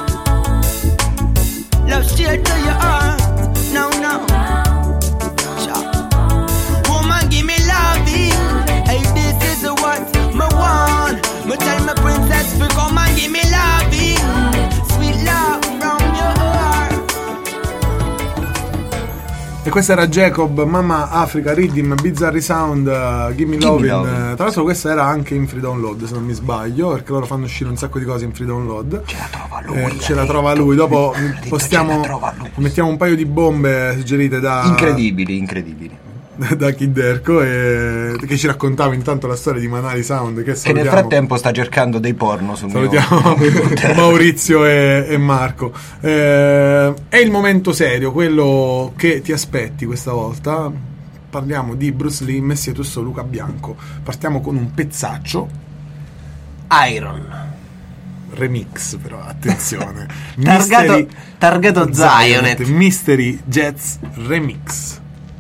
love straight to your heart. No, no. Sure. Woman, give me loving. Hey, this is what me want. Me tell me princess, fi come and give me loving. Sweet love from your heart. E questo era Jacob, Mama Africa Rhythm Bizzarri Sound, uh, Gimme Lovin'. Lovin'. Tra l'altro questa era anche in free download, se non mi sbaglio, perché loro fanno uscire un sacco di cose in free download. Ce la trova lui. Eh, ce la trova lui. Dopo postiamo, mettiamo un paio di bombe suggerite da Incredibili, incredibili. da Kid Erko, e che ci raccontava intanto la storia di Manali Sound, che, che nel frattempo sta cercando dei porno sul salutiamo mio Maurizio e, e Marco. Eh, è il momento serio, quello che ti aspetti questa volta. Parliamo di Bruce Lee, Messia Tusso, Luca Bianco. Partiamo con un pezzaccio Iron remix, però attenzione. targato, Mystery, targato Zionet Mystery Jets Remix.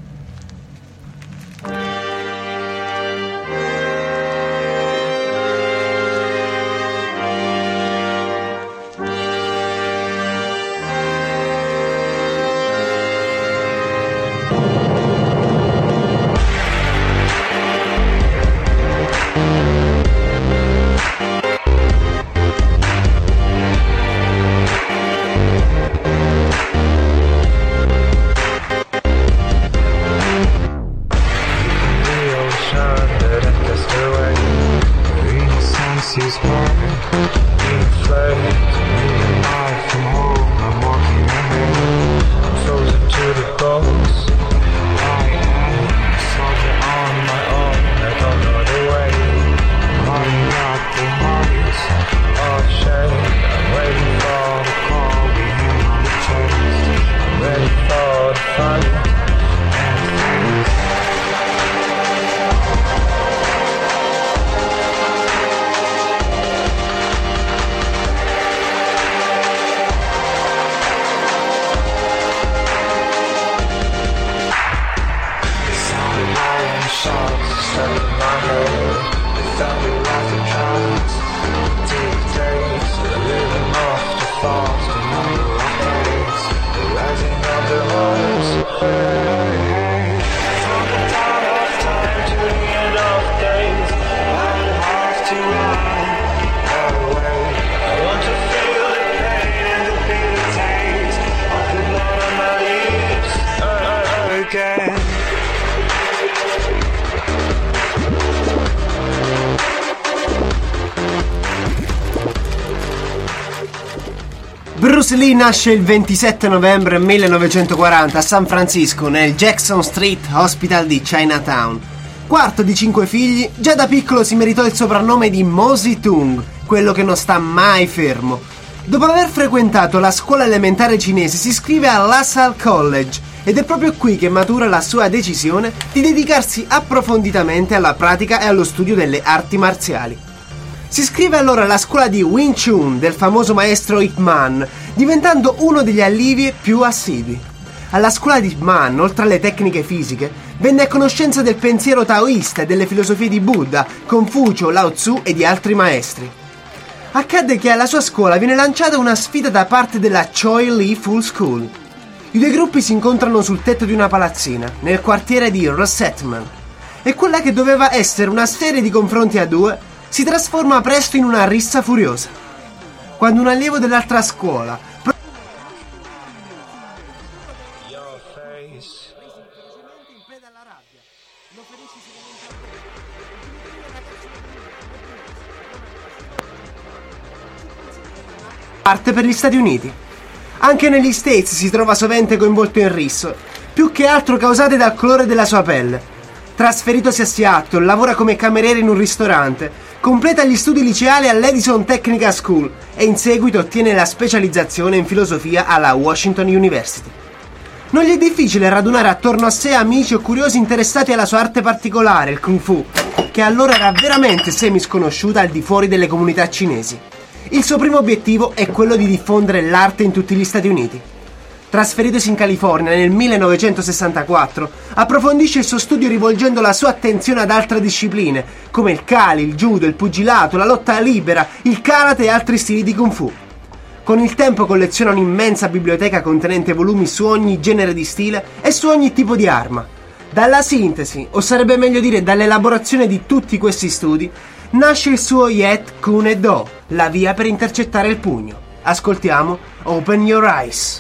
Bruce Lee nasce il ventisette novembre millenovecentoquaranta a San Francisco nel Jackson Street Hospital di Chinatown. Quarto di cinque figli, già da piccolo si meritò il soprannome di Mo Zedong, quello che non sta mai fermo. Dopo aver frequentato la scuola elementare cinese si iscrive al LaSalle College ed è proprio qui che matura la sua decisione di dedicarsi approfonditamente alla pratica e allo studio delle arti marziali. Si iscrive allora alla scuola di Wing Chun del famoso maestro Ip Man, diventando uno degli allievi più assidui. Alla scuola di Ip Man, oltre alle tecniche fisiche, venne a conoscenza del pensiero taoista e delle filosofie di Buddha, Confucio, Lao Tzu e di altri maestri. Accade che alla sua scuola viene lanciata una sfida da parte della Choi Lee Full School. I due gruppi si incontrano sul tetto di una palazzina, nel quartiere di Resettlement, e quella che doveva essere una serie di confronti a due si trasforma presto in una rissa furiosa. Quando un allievo dell'altra scuola parte per gli Stati Uniti. Anche negli States si trova sovente coinvolto in risse, più che altro causate dal colore della sua pelle. Trasferitosi a Seattle, lavora come cameriere in un ristorante, completa gli studi liceali all'Edison Technical School e in seguito ottiene la specializzazione in filosofia alla Washington University. Non gli è difficile radunare attorno a sé amici o curiosi interessati alla sua arte particolare, il Kung Fu, che allora era veramente semi-sconosciuta al di fuori delle comunità cinesi. Il suo primo obiettivo è quello di diffondere l'arte in tutti gli Stati Uniti. Trasferitosi in California nel millenovecentosessantaquattro, approfondisce il suo studio rivolgendo la sua attenzione ad altre discipline, come il Kali, il Judo, il pugilato, la lotta libera, il karate e altri stili di Kung Fu. Con il tempo colleziona un'immensa biblioteca contenente volumi su ogni genere di stile e su ogni tipo di arma. Dalla sintesi, o sarebbe meglio dire dall'elaborazione di tutti questi studi, nasce il suo Yet Kune Do, la via per intercettare il pugno. Ascoltiamo Open Your Eyes.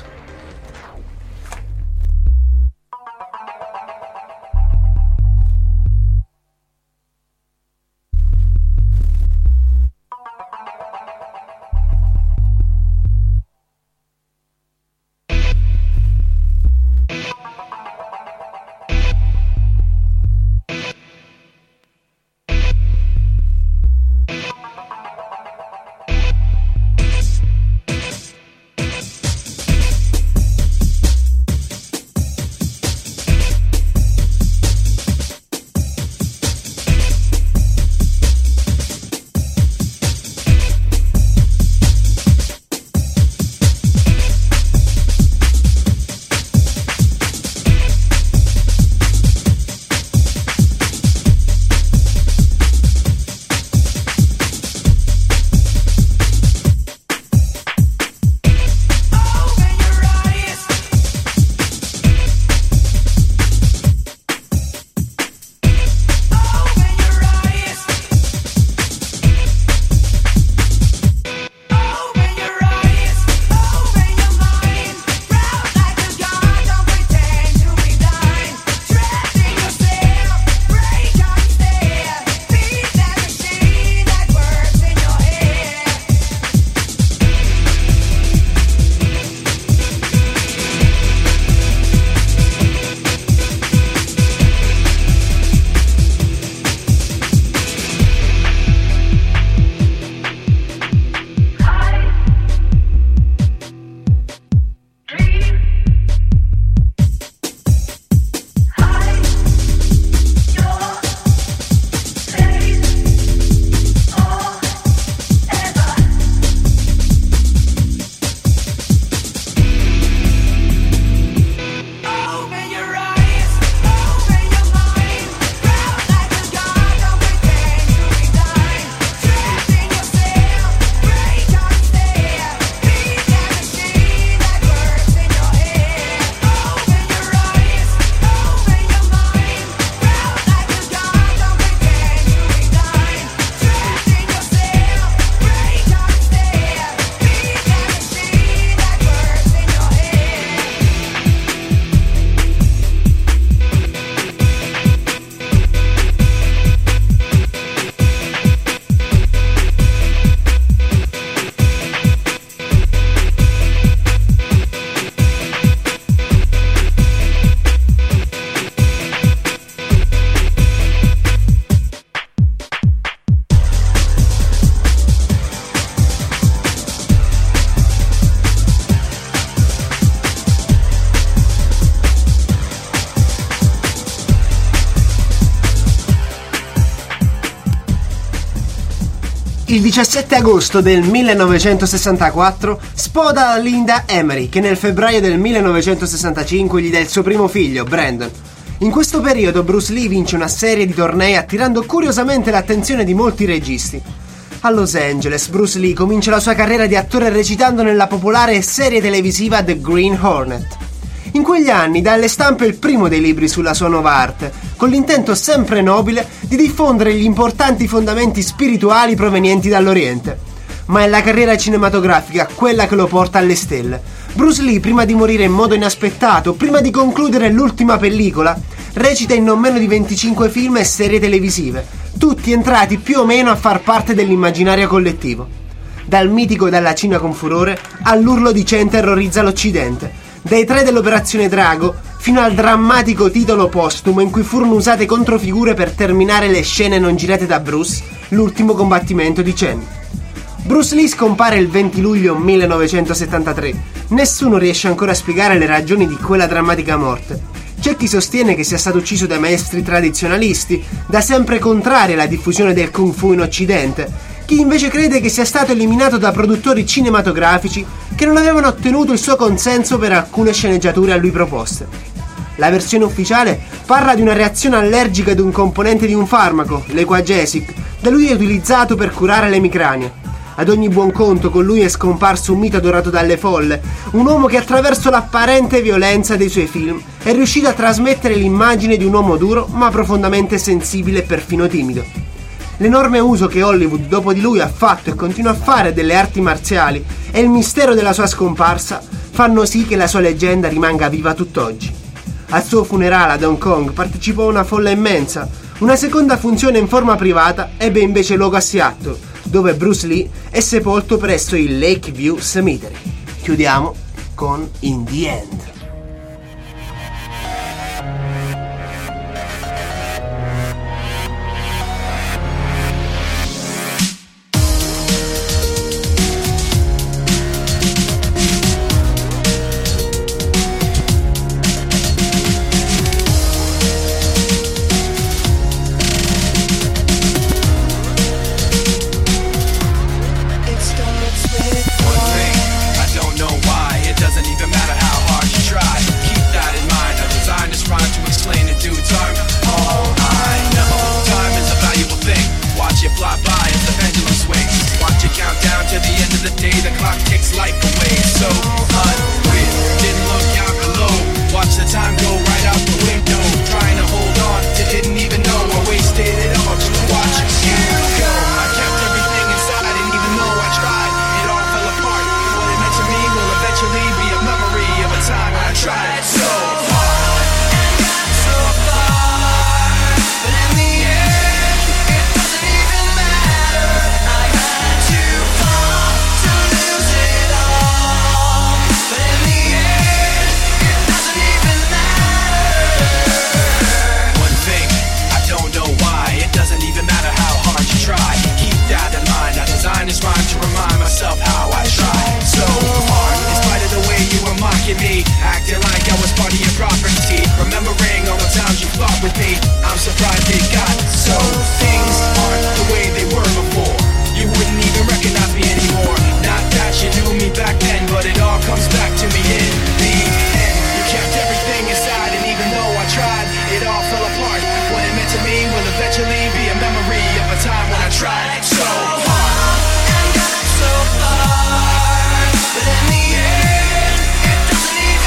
Il diciassette agosto del millenovecentosessantaquattro sposa Linda Emery, che nel febbraio del millenovecentosessantacinque gli dà il suo primo figlio, Brandon. In questo periodo Bruce Lee vince una serie di tornei attirando curiosamente l'attenzione di molti registi. A Los Angeles, Bruce Lee comincia la sua carriera di attore recitando nella popolare serie televisiva The Green Hornet. In quegli anni dà alle stampe il primo dei libri sulla sua nuova arte, con l'intento sempre nobile di diffondere gli importanti fondamenti spirituali provenienti dall'Oriente. Ma è la carriera cinematografica quella che lo porta alle stelle. Bruce Lee, prima di morire in modo inaspettato, prima di concludere l'ultima pellicola, recita in non meno di venticinque film e serie televisive, tutti entrati più o meno a far parte dell'immaginario collettivo. Dal mitico Dalla Cina con furore all'urlo di Chen terrorizza l'Occidente, dai tre dell'Operazione Drago fino al drammatico titolo postumo in cui furono usate controfigure per terminare le scene non girate da Bruce, l'ultimo combattimento di Chen. Bruce Lee scompare il venti luglio millenovecentosettantatré. Nessuno riesce ancora a spiegare le ragioni di quella drammatica morte. C'è chi sostiene che sia stato ucciso dai maestri tradizionalisti, da sempre contrari alla diffusione del Kung Fu in Occidente, chi invece crede che sia stato eliminato da produttori cinematografici che non avevano ottenuto il suo consenso per alcune sceneggiature a lui proposte. La versione ufficiale parla di una reazione allergica ad un componente di un farmaco, l'Equagesic, da lui utilizzato per curare l'emicrania. Ad ogni buon conto, con lui è scomparso un mito adorato dalle folle, un uomo che attraverso l'apparente violenza dei suoi film è riuscito a trasmettere l'immagine di un uomo duro ma profondamente sensibile e perfino timido. L'enorme uso che Hollywood dopo di lui ha fatto e continua a fare delle arti marziali e il mistero della sua scomparsa fanno sì che la sua leggenda rimanga viva tutt'oggi. Al suo funerale ad Hong Kong partecipò una folla immensa. Una seconda funzione in forma privata ebbe invece luogo a Seattle, dove Bruce Lee è sepolto presso il Lakeview Cemetery. Chiudiamo con In the End.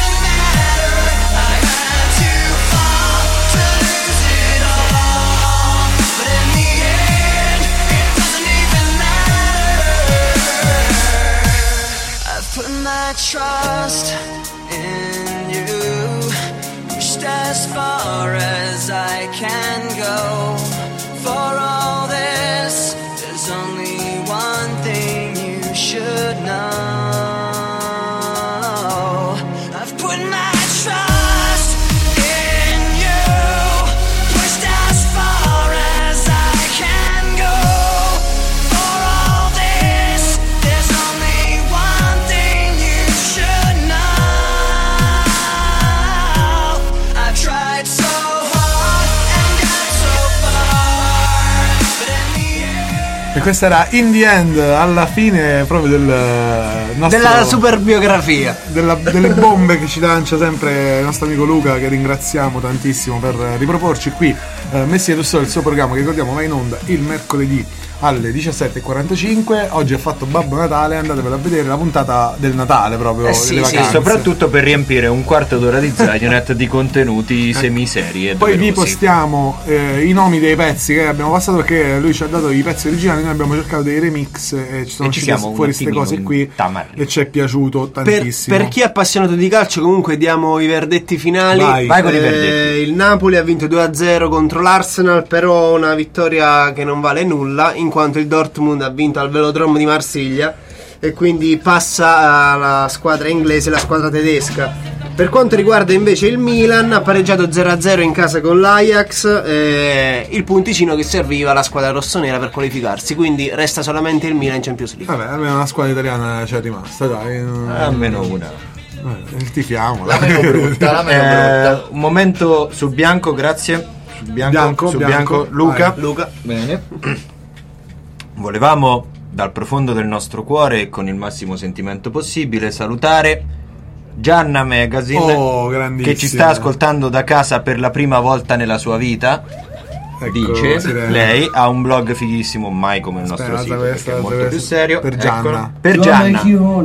All E questa era In The End, alla fine proprio del nostro, della super biografia, della, delle bombe che ci lancia sempre il nostro amico Luca, che ringraziamo tantissimo per riproporci qui eh, Messi ed Ussolo, il suo programma che ricordiamo va in onda il mercoledì alle diciassette e quarantacinque. Oggi ha fatto Babbo Natale, andatevela a vedere la puntata del Natale proprio, eh sì, delle sì, vacanze. soprattutto per riempire un quarto d'ora di Zagionet di contenuti semiseri e poi doverosi. vi postiamo eh, i nomi dei pezzi che abbiamo passato, perché lui ci ha dato i pezzi originali, noi abbiamo cercato dei remix e ci sono e ci uscite siamo fuori un queste cose qui tamarri. e ci è piaciuto per, tantissimo. per chi è appassionato di calcio comunque diamo i verdetti finali. Vai, vai con eh, i verdetti. Il Napoli ha vinto due a zero contro l'Arsenal, però una vittoria che non vale nulla, in quanto il Dortmund ha vinto al Velodrome di Marsiglia e quindi passa alla squadra inglese, la squadra tedesca. Per quanto riguarda invece il Milan, ha pareggiato zero a zero in casa con l'Ajax, eh, il punticino che serviva alla squadra rossonera per qualificarsi, quindi resta solamente il Milan in Champions League. Vabbè, almeno una squadra italiana c'è rimasta, dai. Almeno una. Eh, tifiamo. La meno brutta, la meno Eh, brutta. un momento sul bianco, grazie. Sul bianco, Bianco, sul bianco. bianco. Luca. Vai. Luca. Bene. Volevamo dal profondo del nostro cuore e con il massimo sentimento possibile salutare Gianna Magazine, Oh, grandissima. che ci sta ascoltando da casa per la prima volta nella sua vita. Ecco, Dice sirena. lei ha un blog fighissimo, mai come il nostro Aspetta, sito, questa, perché è questa, molto più serio. per Eccolo. Gianna. Per Gianna.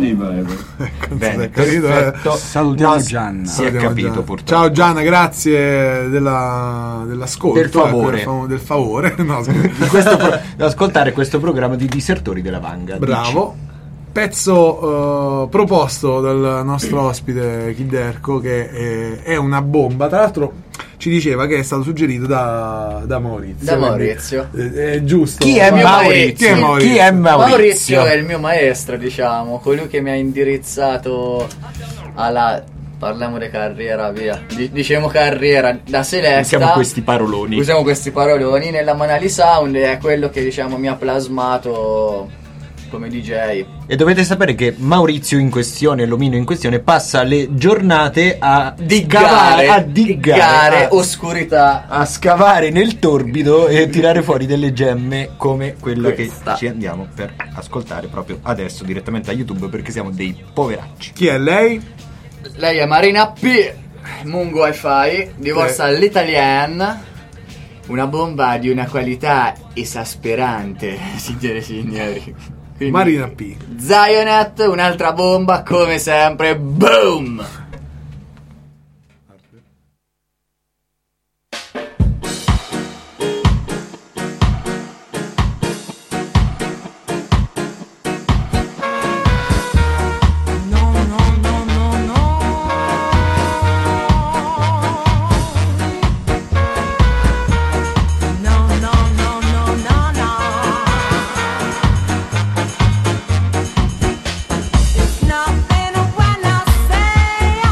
Ecco, Bene, è capito, eh. perfetto. Salutiamo No, Gianna. Si è Salutiamo capito Gianna. purtroppo. Ciao Gianna, grazie della, dell'ascolto, Del favore. ecco, del, fa- del favore. No, scusa. Di questo pro- di ascoltare questo programma di disertori della Vanga. Bravo. Pezzo eh, proposto dal nostro ospite Kidderko, che è, è una bomba. Tra l'altro ci diceva che è stato suggerito da, da Maurizio. Da quindi, Maurizio. eh, È giusto. Chi è Mio Maurizio? Chi è Maurizio? Chi è Maurizio? Maurizio è il mio maestro, diciamo, colui che mi ha indirizzato alla, parliamo di carriera, via, Di- diciamo carriera da Celesta. Usiamo questi paroloni. Usiamo questi paroloni nella Manali Sound, è quello che, diciamo, mi ha plasmato come D J. E dovete sapere che Maurizio in questione, l'omino in questione, passa le giornate a Diggare, scavare, a diggare, diggare, a, oscurità. a scavare nel torbido e tirare fuori delle gemme come quella Questa. che ci andiamo per ascoltare proprio adesso direttamente a YouTube, perché siamo dei poveracci. Chi è lei? Lei è Marina P, Mungo Wi-Fi, divorza all'Italian. Una bomba di una qualità esasperante, signore e signori. Quindi, Marina P. Zionet, un'altra bomba, come sempre, boom! Nothing when I say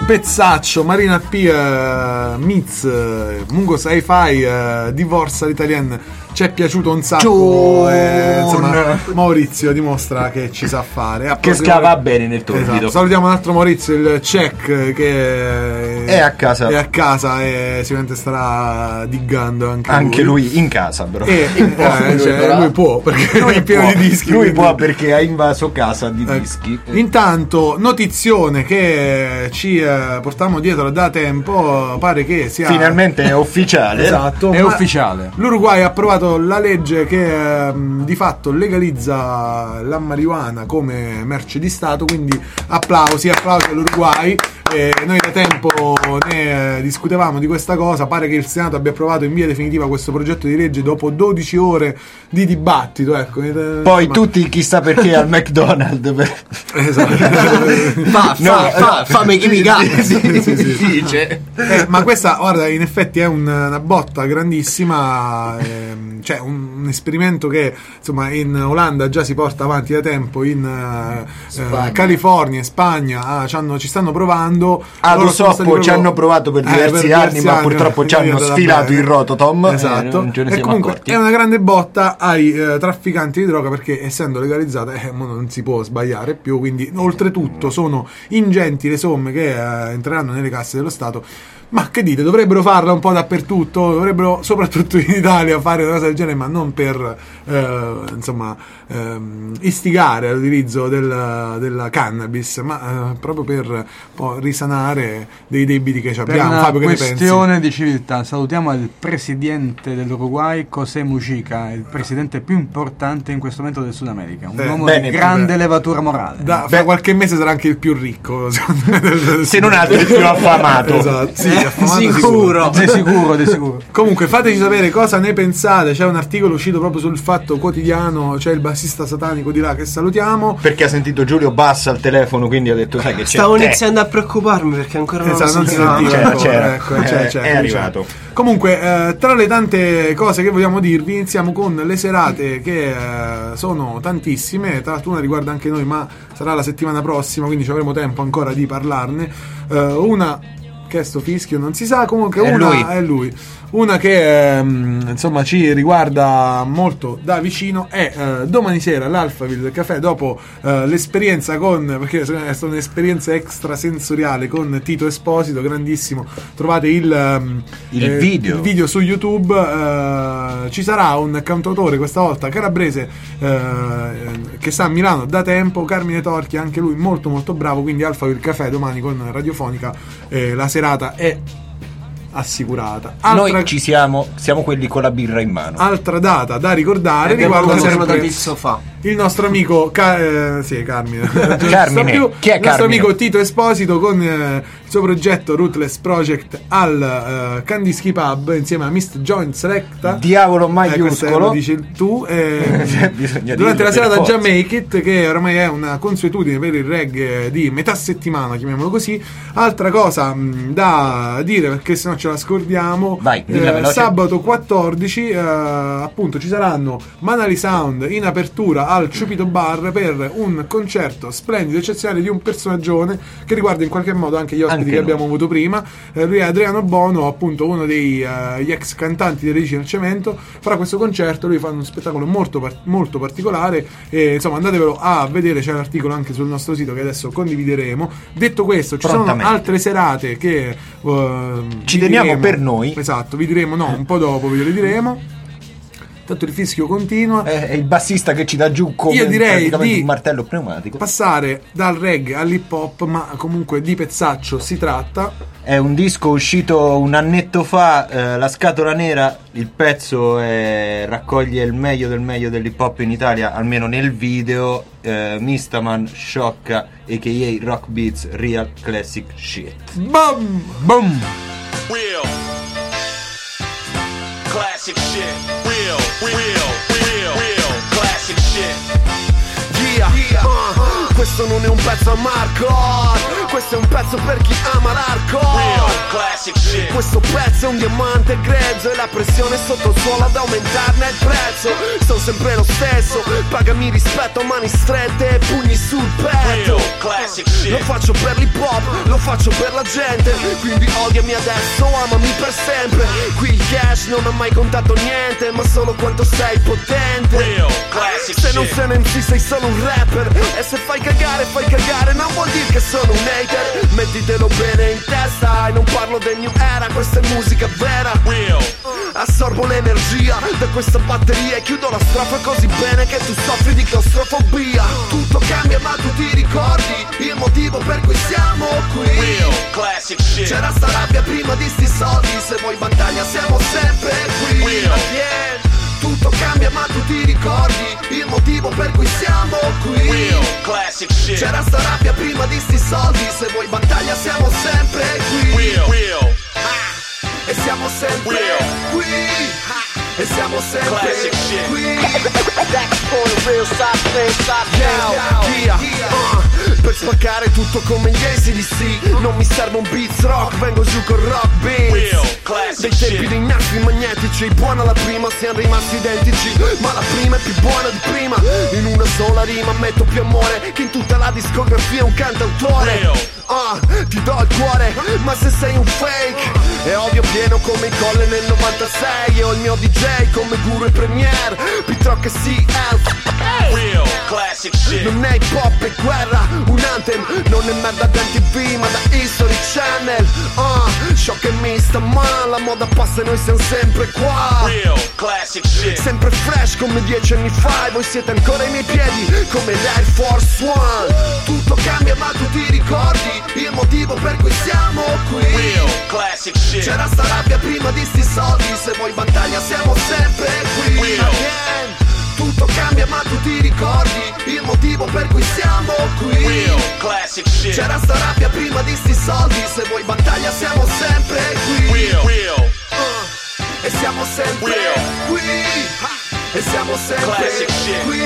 pezzaccio Marina P, uh, Miz, uh, Mungo Sci-Fi, uh, Divorza l'Italien. Ci è piaciuto un sacco. E, insomma, Maurizio dimostra che ci sa fare. Che scava bene nel torbido. Esatto. Salutiamo un altro Maurizio, il Check, che è a casa. È a casa e sicuramente starà diggando anche, anche lui. lui in casa, però. E, eh, lui, cioè, lui può perché lui è pieno può. di dischi. Lui quindi... può perché ha invaso casa di eh. dischi. Intanto, notizione che ci eh, portiamo dietro da tempo. Pare che sia finalmente è ufficiale. Esatto. È ufficiale. L'Uruguay ha approvato la legge che ehm, di fatto legalizza la marijuana come merce di Stato, quindi applausi, applausi all'Uruguay. E noi da tempo ne eh, discutevamo di questa cosa. Pare che il Senato abbia approvato in via definitiva questo progetto di legge dopo dodici ore di dibattito, ecco. Poi insomma... tutti chissà perché al McDonald's per... esatto. fa, no, fa, fa, fammi chi mi sì, sì, sì. Dice. Eh, ma questa, guarda, in effetti è un, una botta grandissima, ehm, cioè un, un esperimento che insomma in Olanda già si porta avanti da tempo, in uh, California, in Spagna, ah, ci stanno provando. Ad Usoppo ci hanno provato per diversi, eh, per diversi anni, anni, ma purtroppo ci hanno sfilato il rototom. Esatto. Eh, non ce ne e siamo comunque accorti. È una grande botta ai eh, trafficanti di droga, perché essendo legalizzata eh, non si può sbagliare più. Quindi, oltretutto, sono ingenti le somme che eh, entreranno nelle casse dello Stato. Ma che dite, dovrebbero farla un po' dappertutto, dovrebbero soprattutto in Italia fare una cosa del genere, ma non per eh, insomma ehm, istigare all'utilizzo del, della cannabis, ma eh, proprio per po' risanare dei debiti che ci abbiamo. Per Fabio, una che ne questione pensi? di civiltà, salutiamo il presidente dell'Uruguay, José Mujica, il presidente più importante in questo momento del Sud America, un eh, uomo bene, di grande bene. levatura morale. Da, fra qualche mese sarà anche il più ricco, secondo me, se non altro il più affamato. Esatto, sì. Sicuro, di sicuro, di sicuro. Comunque fateci sapere cosa ne pensate. C'è un articolo uscito proprio sul Fatto Quotidiano, c'è il bassista satanico di là che salutiamo, perché ha sentito Giulio Bass al telefono, quindi ha detto sai che c'è. Stavo iniziando a preoccuparmi perché ancora non esatto, lo non si sentivamo. sentiva. C'era, c'era. Ecco, Eh, c'è, c'è, è c'è. arrivato. Comunque, eh, tra le tante cose che vogliamo dirvi, iniziamo con le serate che eh, sono tantissime. Tra l'altro una riguarda anche noi, ma sarà la settimana prossima, quindi ci avremo tempo ancora di parlarne. Eh, una che è sto fischio non si sa, comunque è una lui. è lui. Una che ehm, insomma ci riguarda molto da vicino è eh, domani sera all'Alphaville Café, dopo eh, l'esperienza con, perché è stata un'esperienza extrasensoriale con Tito Esposito, grandissimo. Trovate il, ehm, il, eh, video. il video su YouTube. Eh, ci sarà un cantautore questa volta calabrese eh, che sta a Milano da tempo, Carmine Torchi, anche lui molto molto bravo. Quindi Alphaville Café domani con Radiofonica, eh, la serata è assicurata. Altra... Noi ci siamo, siamo quelli con la birra in mano. Altra data da ricordare riguarda sempre il sofà. il nostro amico Ca- eh, sì, Carmine, Carmine. più, Chi è il nostro Carmine? amico Tito Esposito con eh, il suo progetto Ruthless Project al uh, Candiski Pub insieme a Mist Joint Selecta, diavolo eh, maiuscolo, lo dici tu, eh, Bisogna durante la dirlo per serata forza. Jamaica It, che ormai è una consuetudine per il reggae di metà settimana, chiamiamolo così. Altra cosa mh, da dire, perché sennò ce la scordiamo. Vai, dilla eh, veloce. sabato quattordici eh, appunto ci saranno Manali Sound in apertura al Ciupito Bar per un concerto splendido, eccezionale di un personaggione che riguarda in qualche modo anche gli ospiti Anche che noi. abbiamo avuto prima. Eh, lui è Adriano Bono, appunto uno degli uh, ex cantanti delle Radici nel Cemento. Farà questo concerto, lui fa uno spettacolo molto, par- molto particolare e insomma andatevelo a vedere, c'è l'articolo anche sul nostro sito che adesso condivideremo. Detto questo, ci sono Prontamente. altre serate che uh, Ci vi teniamo diremo. per noi. Esatto, vi diremo no, un po' dopo ve le diremo. Tanto il fischio continua. È il bassista che ci dà giù come Io direi praticamente di un martello pneumatico. passare dal reggae all'hip hop, ma comunque di pezzaccio si tratta. È un disco uscito un annetto fa, eh, La Scatola Nera. Il pezzo è, raccoglie il meglio del meglio dell'hip hop in Italia, almeno nel video. eh, Mistaman sciocca, a k a. Rock Beats, Real Classic Shit. Bam! Boom! Real classic shit. Real, real, real, real classic shit. Yeah, uh, questo non è un pezzo a Marco, questo è un pezzo per chi ama l'hardcore. Questo pezzo è un diamante grezzo e la pressione sotto il suolo ad aumentarne il prezzo. Sono sempre lo stesso, pagami rispetto, mani strette e pugni sul petto. Lo faccio per l'hip hop, lo faccio per la gente, quindi odiami adesso, amami per sempre. Qui il cash non ha mai contato niente, ma solo quanto sei potente. Se non sei un M C sei solo un rapper, e se fai cagare fai cagare non vuol dire che sono un hater. Mettitelo bene in testa e non parlo del new era, questa è musica vera. Assorbo l'energia da questa batteria e chiudo la strofa così bene che tu soffri di claustrofobia. Tutto cambia ma tu ti ricordi il motivo per cui siamo qui. C'era sta rabbia prima di sti soldi, se vuoi battaglia siamo sempre qui. Again. Tutto cambia ma tu ti ricordi il motivo per cui siamo qui. C'era sta rabbia prima di sti soldi, se vuoi battaglia siamo sempre qui. E siamo sempre qui. E siamo sempre qui. Yeah, uh, per spaccare tutto come gli A C D C. Non mi serve un beats rock, vengo giù con rock beats. Dei tempi dei nastri magnetici, buona la prima, siamo rimasti identici, ma la prima è più buona di prima. In una sola rima metto più amore che in tutta la discografia un cantautore. Ah, ti do il cuore, ma se sei un fake è ovvio pieno come il Colle nel novantasei. E ho il mio D J come Guru e Premier, P-Trock e C L. Non è hip hop e guerra, un anthem. Non è merda da M T V ma da History Channel. Ah, shock e mi sta male, la moda passa e noi siamo sempre qua. Sempre fresh come dieci anni fa, e voi siete ancora ai miei piedi come l'Air Force One. Tutto cambia ma tu ti ricordi il motivo per cui siamo qui. C'era sta rabbia prima di sti soldi, se vuoi battaglia siamo sempre qui. Again. Tutto cambia ma tu ti ricordi il motivo per cui siamo qui. C'era sta rabbia prima di sti soldi, se vuoi battaglia siamo sempre qui. Uh, e siamo sempre qui. E siamo sempre qui.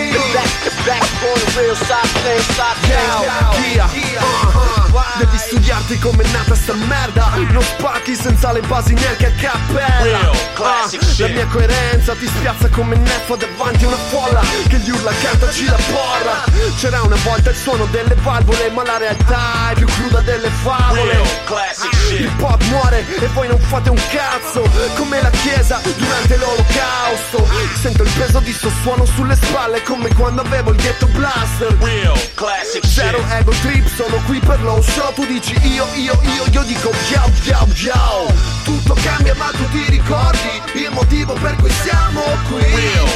Yeah, yeah, uh, devi studiarti come è nata sta merda. Non spacchi senza le basi neanche a cappella. Ah, la mia coerenza ti spiazza come neffo davanti a una folla che gli urla cantaci la porra. C'era una volta il suono delle valvole, ma la realtà è più cruda delle favole. Il pop muore e voi non fate un cazzo, come la chiesa durante l'olocausto. Sento il peso di sto suono sulle spalle come quando avevo il ghetto blaster. Zero ego trip, sono qui per lo show. Tu dici io, io, io, io dico yo, yo, yo. Tutto cambia ma tu ti ricordi il motivo per cui siamo qui.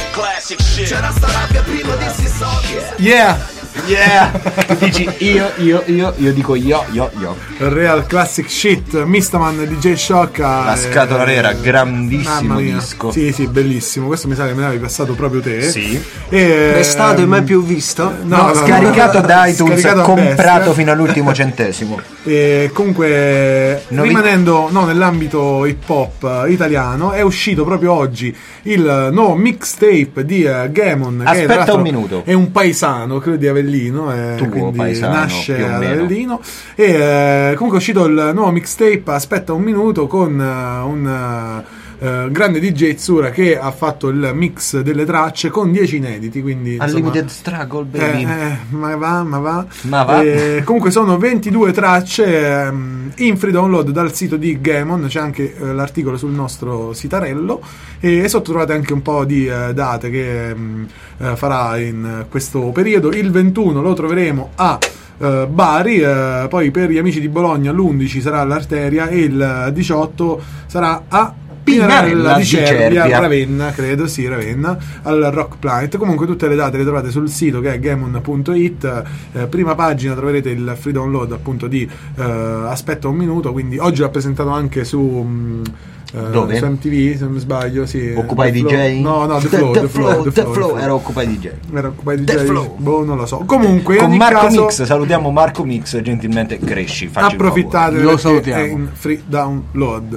C'era sta rabbia prima di sti soldi. Yeah. Yeah. Tu dici io, io, io, io dico yo, yo, yo. Real classic shit, Mistaman, D J Shock. La scatola nera, grandissimo disco. Sì, sì, bellissimo. Questo mi sa che me l'avevi passato proprio te. Sì. E, Prestato e mai più visto? No, no, scaricato no, da iTunes, scaricato comprato fino all'ultimo centesimo. E comunque, Novi- rimanendo no, nell'ambito hip hop italiano, è uscito proprio oggi il nuovo mixtape di uh, Gamon. Aspetta che tra l'altro un minuto. È un paesano, credo di Avellino. Eh, Tuo quindi paesano, nasce più o ad meno. Avellino. E eh, comunque è uscito il nuovo mixtape. Aspetta un minuto con uh, un. Uh, Uh, grande D J Tsura che ha fatto il mix delle tracce con dieci inediti, quindi Unlimited insomma, Struggle, baby. eh, eh, ma va, ma va, Ma va. Eh, comunque sono ventidue tracce ehm, in free download dal sito di Gamon. C'è anche eh, l'articolo sul nostro sitarello e, e sotto trovate anche un po' di eh, date che ehm, eh, farà in eh, questo periodo. Il ventuno lo troveremo a Uh, Bari, uh, poi per gli amici di Bologna l'undici sarà all'Arteria e il diciotto sarà a Pinarella di Cervia, a Ravenna, credo, sì, Ravenna, al Rock Planet. Comunque tutte le date le trovate sul sito che è gamon punto it. Eh, prima pagina troverete il free download appunto di uh, Aspetta un minuto, quindi oggi l'ho presentato anche su um, Uh, Dove? Su M T V, se non mi sbaglio, sì. Occupy The D J? Flow. No, no, The, The- Flow, The The Flow, Flow, The The Flow, Flow, The era Occupy D J. Era Occupy D J. The Flow. Boh, non lo so. Comunque, in con ogni Marco caso, Mix, salutiamo Marco Mix, gentilmente cresci, facci il approfittate favore. perché Lo salutiamo. è in free download.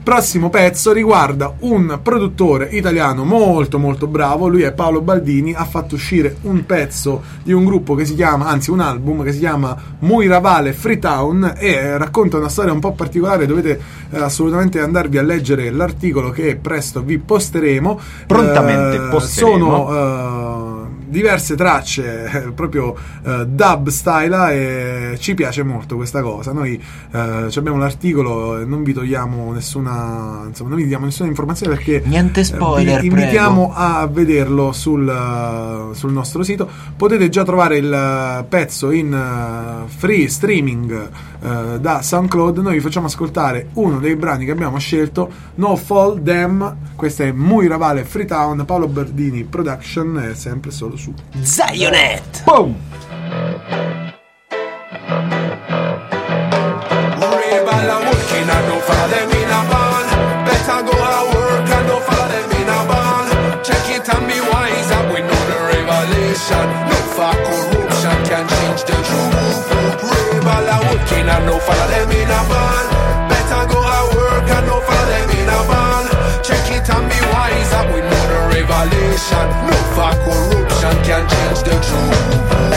Prossimo pezzo riguarda un produttore italiano molto molto bravo, lui è Paolo Baldini, ha fatto uscire un pezzo di un gruppo che si chiama, anzi un album che si chiama Muy Ravale Freetown e racconta una storia un po' particolare, dovete eh, assolutamente andarvi a leggere l'articolo che presto vi posteremo. Prontamente eh, posteremo. Sono eh, diverse tracce eh, proprio eh, dub style e ci piace molto questa cosa. Noi eh, abbiamo l'articolo e non vi togliamo nessuna, insomma, non vi diamo nessuna informazione perché niente spoiler, eh, vi invitiamo prego. a vederlo sul, uh, sul nostro sito. Potete già trovare il uh, pezzo in uh, free streaming uh, da SoundCloud. Noi vi facciamo ascoltare uno dei brani che abbiamo scelto, No Fall Them. Questa è Muy Ravale Freetown, Paolo Baldini Production, è sempre solo su Zionet. Boom! No for corruption can change the truth. Rebel a working and no follow them in a ball. Better go a work and no follow them in a ball. Check it and be wise up with no the revelation. No for corruption can change the truth.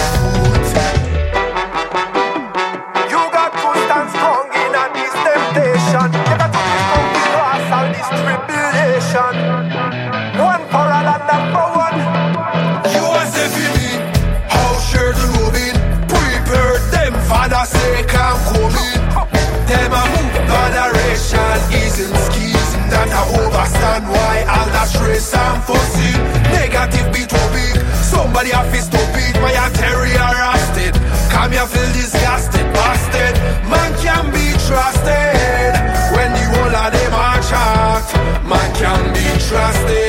You got to stand strong in a this temptation. You got to be cross all this tribulation. One for all and not for one. Father say I'm coming. Them a move moderation, easing skis, that I overstand why all that stress and fussing. Negative be too big, somebody have to stop it. My anterior rusted, come here feel disgusted, busted. Man can be trusted when the whole of them are trapped. Man can be trusted.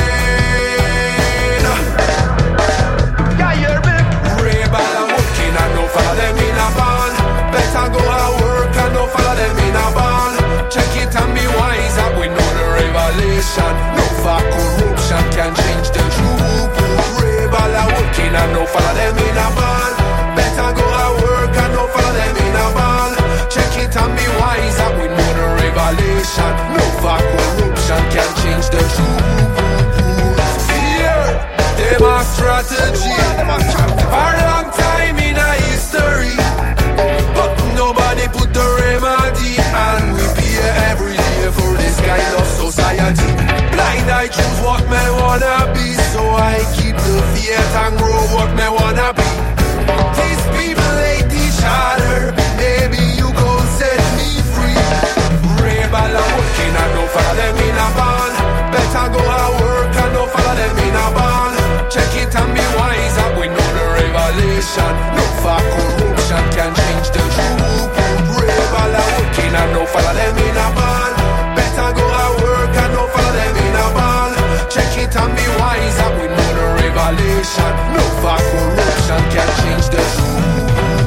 Yeah, you're big. Rebel and working and no follow them in a ball. Better go a work and no follow them in a ball. Check it and be wise up with no the revelation. No for corruption can change the truth. Rebel and working and no follow them in a ball. Better go a work and no follow them in a ball. Check it and be wise up with no the revelation. No for corruption can change the truth. Fear, them a strategy. A long time in a history, but nobody put the remedy, and we pay every day for this kind of society. Blind I choose what me wanna be, so I keep the faith and grow what me wanna be. These people hate each other, maybe you gon' set me free. Rebel and working and don't follow them in a ball. Better go a work and don't follow them in a ball. Check it and be wise up, we know the revelation. No for corruption can change the truth. Rebel a working and no follow them in a ball. Better go a work and no follow them in a ball. Check it and be wise up, we know the revelation. No for corruption can change the truth.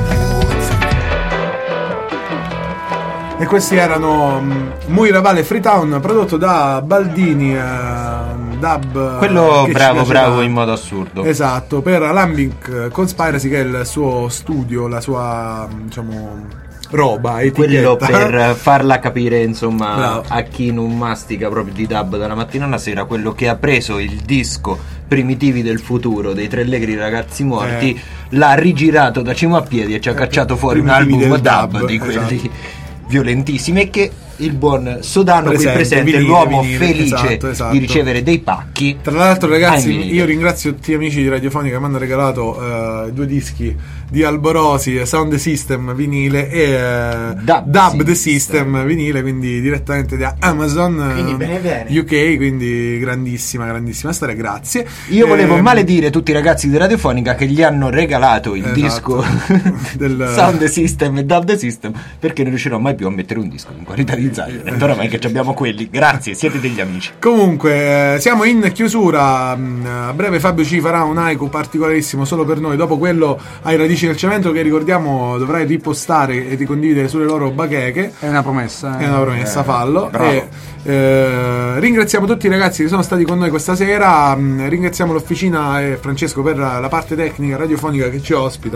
E questi erano um, Muy Ravale Freetown, prodotto da Baldini, uh, dub. Quello che bravo, ci bravo piace in modo assurdo. Esatto, per Alembic Conspiracy, che è il suo studio, la sua, diciamo, roba, quello etichetta. per farla capire, insomma, Bravo. a chi non mastica proprio di dub dalla mattina alla sera, quello che ha preso il disco Primitivi del futuro dei Tre Allegri Ragazzi Morti, Eh. l'ha rigirato da cima a piedi e ci ha cacciato fuori un Primitivi album del dub, dub, di quelli esatto. violentissimi, e che il buon Sodano qui Presente, presente, vinile, l'uomo vinile, felice esatto, esatto. di ricevere dei pacchi. Tra l'altro, ai ragazzi, vinili. io ringrazio tutti gli amici di Radiofonica che mi hanno regalato eh, due dischi di Alborosi, Sound the System vinile e eh, Dub, Dub the System vinile, quindi direttamente da Amazon, Quindi eh, bene bene. U K, quindi grandissima, grandissima storia, grazie. Io volevo Ehm, maledire tutti i ragazzi di Radiofonica che gli hanno regalato il Esatto. disco del Sound the System e Dub the System, perché non riuscirò mai più a mettere un disco in qualità di Zionet. Oramai che abbiamo quelli, grazie, siete degli amici. Comunque, eh, siamo in chiusura. mh, A breve Fabio ci farà un haiku particolarissimo solo per noi. Dopo quello ai Radici del Cemento, che ricordiamo dovrai ripostare e ricondividere sulle loro bacheche. È una promessa. È una promessa, Eh, fallo. bravo. E, eh, ringraziamo tutti i ragazzi che sono stati con noi questa sera. mh, Ringraziamo l'officina e Francesco per la parte tecnica radiofonica che ci ospita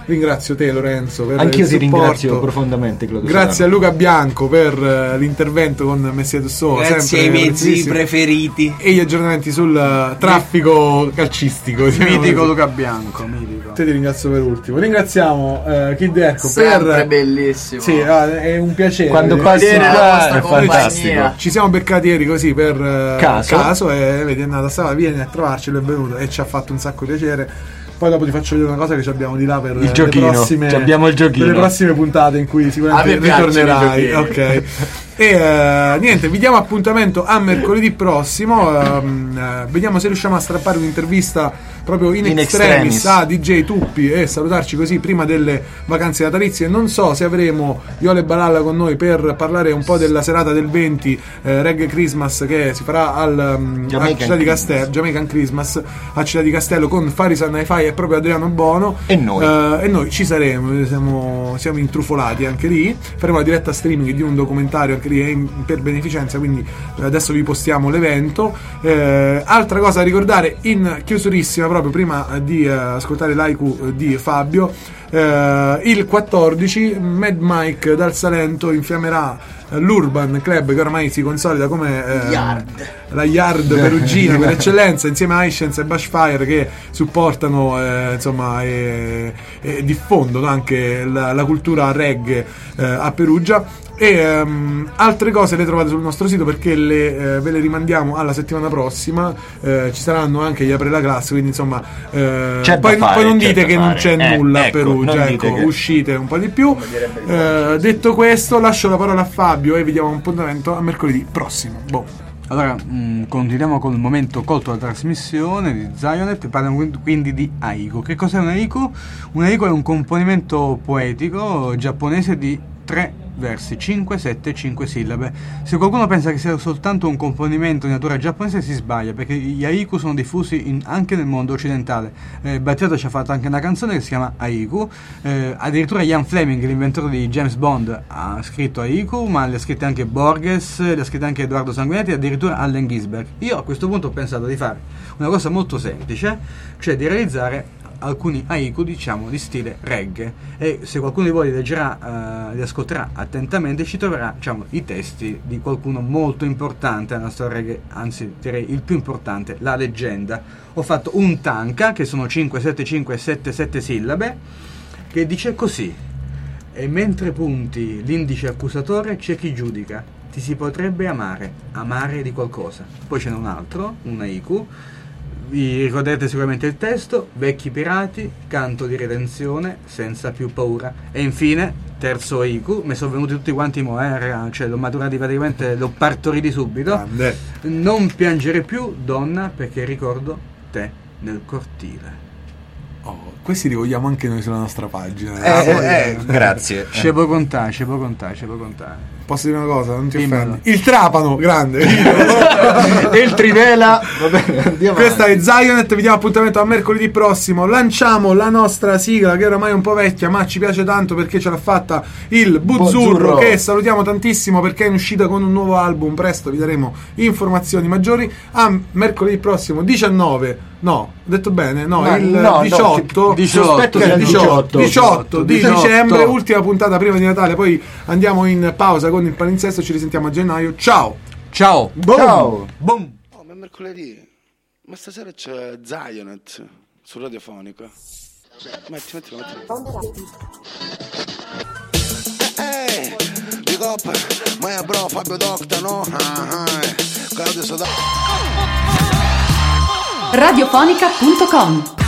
ringrazio te Lorenzo per Anch'io il ti supporto. ringrazio profondamente, Claudio. Grazie a Luca Bianco per uh, l'intervento con Messia Tussò. Grazie ai miei zii preferiti. E gli aggiornamenti sul uh, traffico calcistico. Mitico Luca Bianco, mitico. Te ti ringrazio per ultimo. Ringraziamo uh, Kid Ecco Sempre per... bellissimo. Sì, uh, è un piacere. Quando passi qua è compagnia. fantastico. Ci siamo beccati ieri così per uh, Caso. caso e vedi è andata stava, vieni a trovarci, è venuto e ci ha fatto un sacco di piacere. Poi dopo ti faccio vedere una cosa che abbiamo di là per il giochino. le prossime, Ci abbiamo il giochino. per le prossime puntate in cui sicuramente ritornerai. Ok. E uh, niente, vi diamo appuntamento a mercoledì prossimo. Um, uh, vediamo se riusciamo a strappare un'intervista proprio in, In extremis, extremis a D J Tuppi e salutarci così prima delle vacanze natalizie. Non so se avremo Iole e Balalla con noi per parlare un po' della serata del venti eh, Reggae Christmas che si farà al um, a Città di Castello, Jamaican Christmas a Città di Castello con Farisan Hi-Fi e proprio Adriano Bono. E noi. Uh, e noi ci saremo, siamo, siamo intrufolati anche lì. Faremo la diretta streaming di un documentario anche lì in, per beneficenza, quindi eh, adesso vi postiamo l'evento. Eh, altra cosa da ricordare in chiusurissima, proprio prima di eh, ascoltare l'Haiku eh, di Fabio, eh, il quattordici Mad Mike dal Salento infiammerà eh, l'Urban Club che ormai si consolida come eh, Yard. la Yard perugina per eccellenza, insieme a Highsense e Bushfire che supportano eh, insomma e, e diffondono anche la, la cultura reggae eh, a Perugia. E um, altre cose le trovate sul nostro sito perché le, eh, ve le rimandiamo alla settimana prossima. Eh, ci saranno anche gli apre la classe, quindi insomma eh, C'è poi, da fare, poi non c'è dite da che fare. non c'è Eh, nulla a ecco, Perugia, non ecco, dite che- uscite un po' di più. Eh, detto questo, lascio la parola a Fabio e vi diamo un appuntamento a mercoledì prossimo. Boh. Allora, mh, continuiamo con il momento colto alla trasmissione di Zionet. Parliamo quindi di haiku. Che cos'è un haiku? Un haiku è un componimento poetico giapponese di tre versi, cinque, sette, cinque sillabe. Se qualcuno pensa che sia soltanto un componimento di natura giapponese si sbaglia, perché gli haiku sono diffusi in, anche nel mondo occidentale. eh, Battiato ci ha fatto anche una canzone che si chiama Haiku. eh, addirittura Ian Fleming, l'inventore di James Bond, ha scritto haiku, ma le ha scritte anche Borges, le ha scritte anche Edoardo Sanguinetti e addirittura Allen Ginsberg. Io a questo punto ho pensato di fare una cosa molto semplice, cioè di realizzare alcuni haiku, diciamo, di stile reggae, e se qualcuno di voi leggerà, uh, li ascolterà attentamente, ci troverà, diciamo, i testi di qualcuno molto importante nella storia reggae, anzi direi il più importante, la leggenda. Ho fatto un tanka, che sono cinque, sette, cinque, sette, sette sillabe, che dice così: e mentre punti l'indice accusatore c'è chi giudica, ti si potrebbe amare, amare di qualcosa. Poi c'è un altro, un haiku. Vi ricorderete sicuramente il testo: vecchi pirati, canto di redenzione, senza più paura. E infine, terzo haiku, mi sono venuti tutti quanti moer, cioè l'ho maturati praticamente, l'ho partoriti subito. Grande. Non piangere più, donna, perché ricordo te nel cortile. Oh, questi li vogliamo anche noi sulla nostra pagina. Eh, Ah, eh, poi- eh, grazie. Ce può contare, ce può contare, ce può contare. Posso dire una cosa? Non ti Dimmelo. offendi? Il trapano, grande. E il trivela. Vabbè, andiamo Questa avanti. è Zionet, vi diamo appuntamento a mercoledì prossimo. Lanciamo la nostra sigla che è ormai un po' vecchia, ma ci piace tanto perché ce l'ha fatta il Buzzurro, Buzzurro. che salutiamo tantissimo perché è in uscita con un nuovo album. Presto vi daremo informazioni maggiori. A mercoledì prossimo diciannove. No, ho detto bene? No, No, il no, no, diciotto, sospetto sia diciotto, diciotto. diciotto di diciotto. dicembre, ultima puntata prima di Natale. Poi andiamo in pausa con il palinsesto. Ci risentiamo a gennaio. Ciao. Ciao. Ciao. Boom. Oh, ma è mercoledì. Ma stasera c'è Zionet su Radiofonica. Metti, metti, metti. Eh, eh, Big Up, Maya Bro, Fabio Docta, no? Ah, ah, eh. Claudio Soda. radiofonica punto com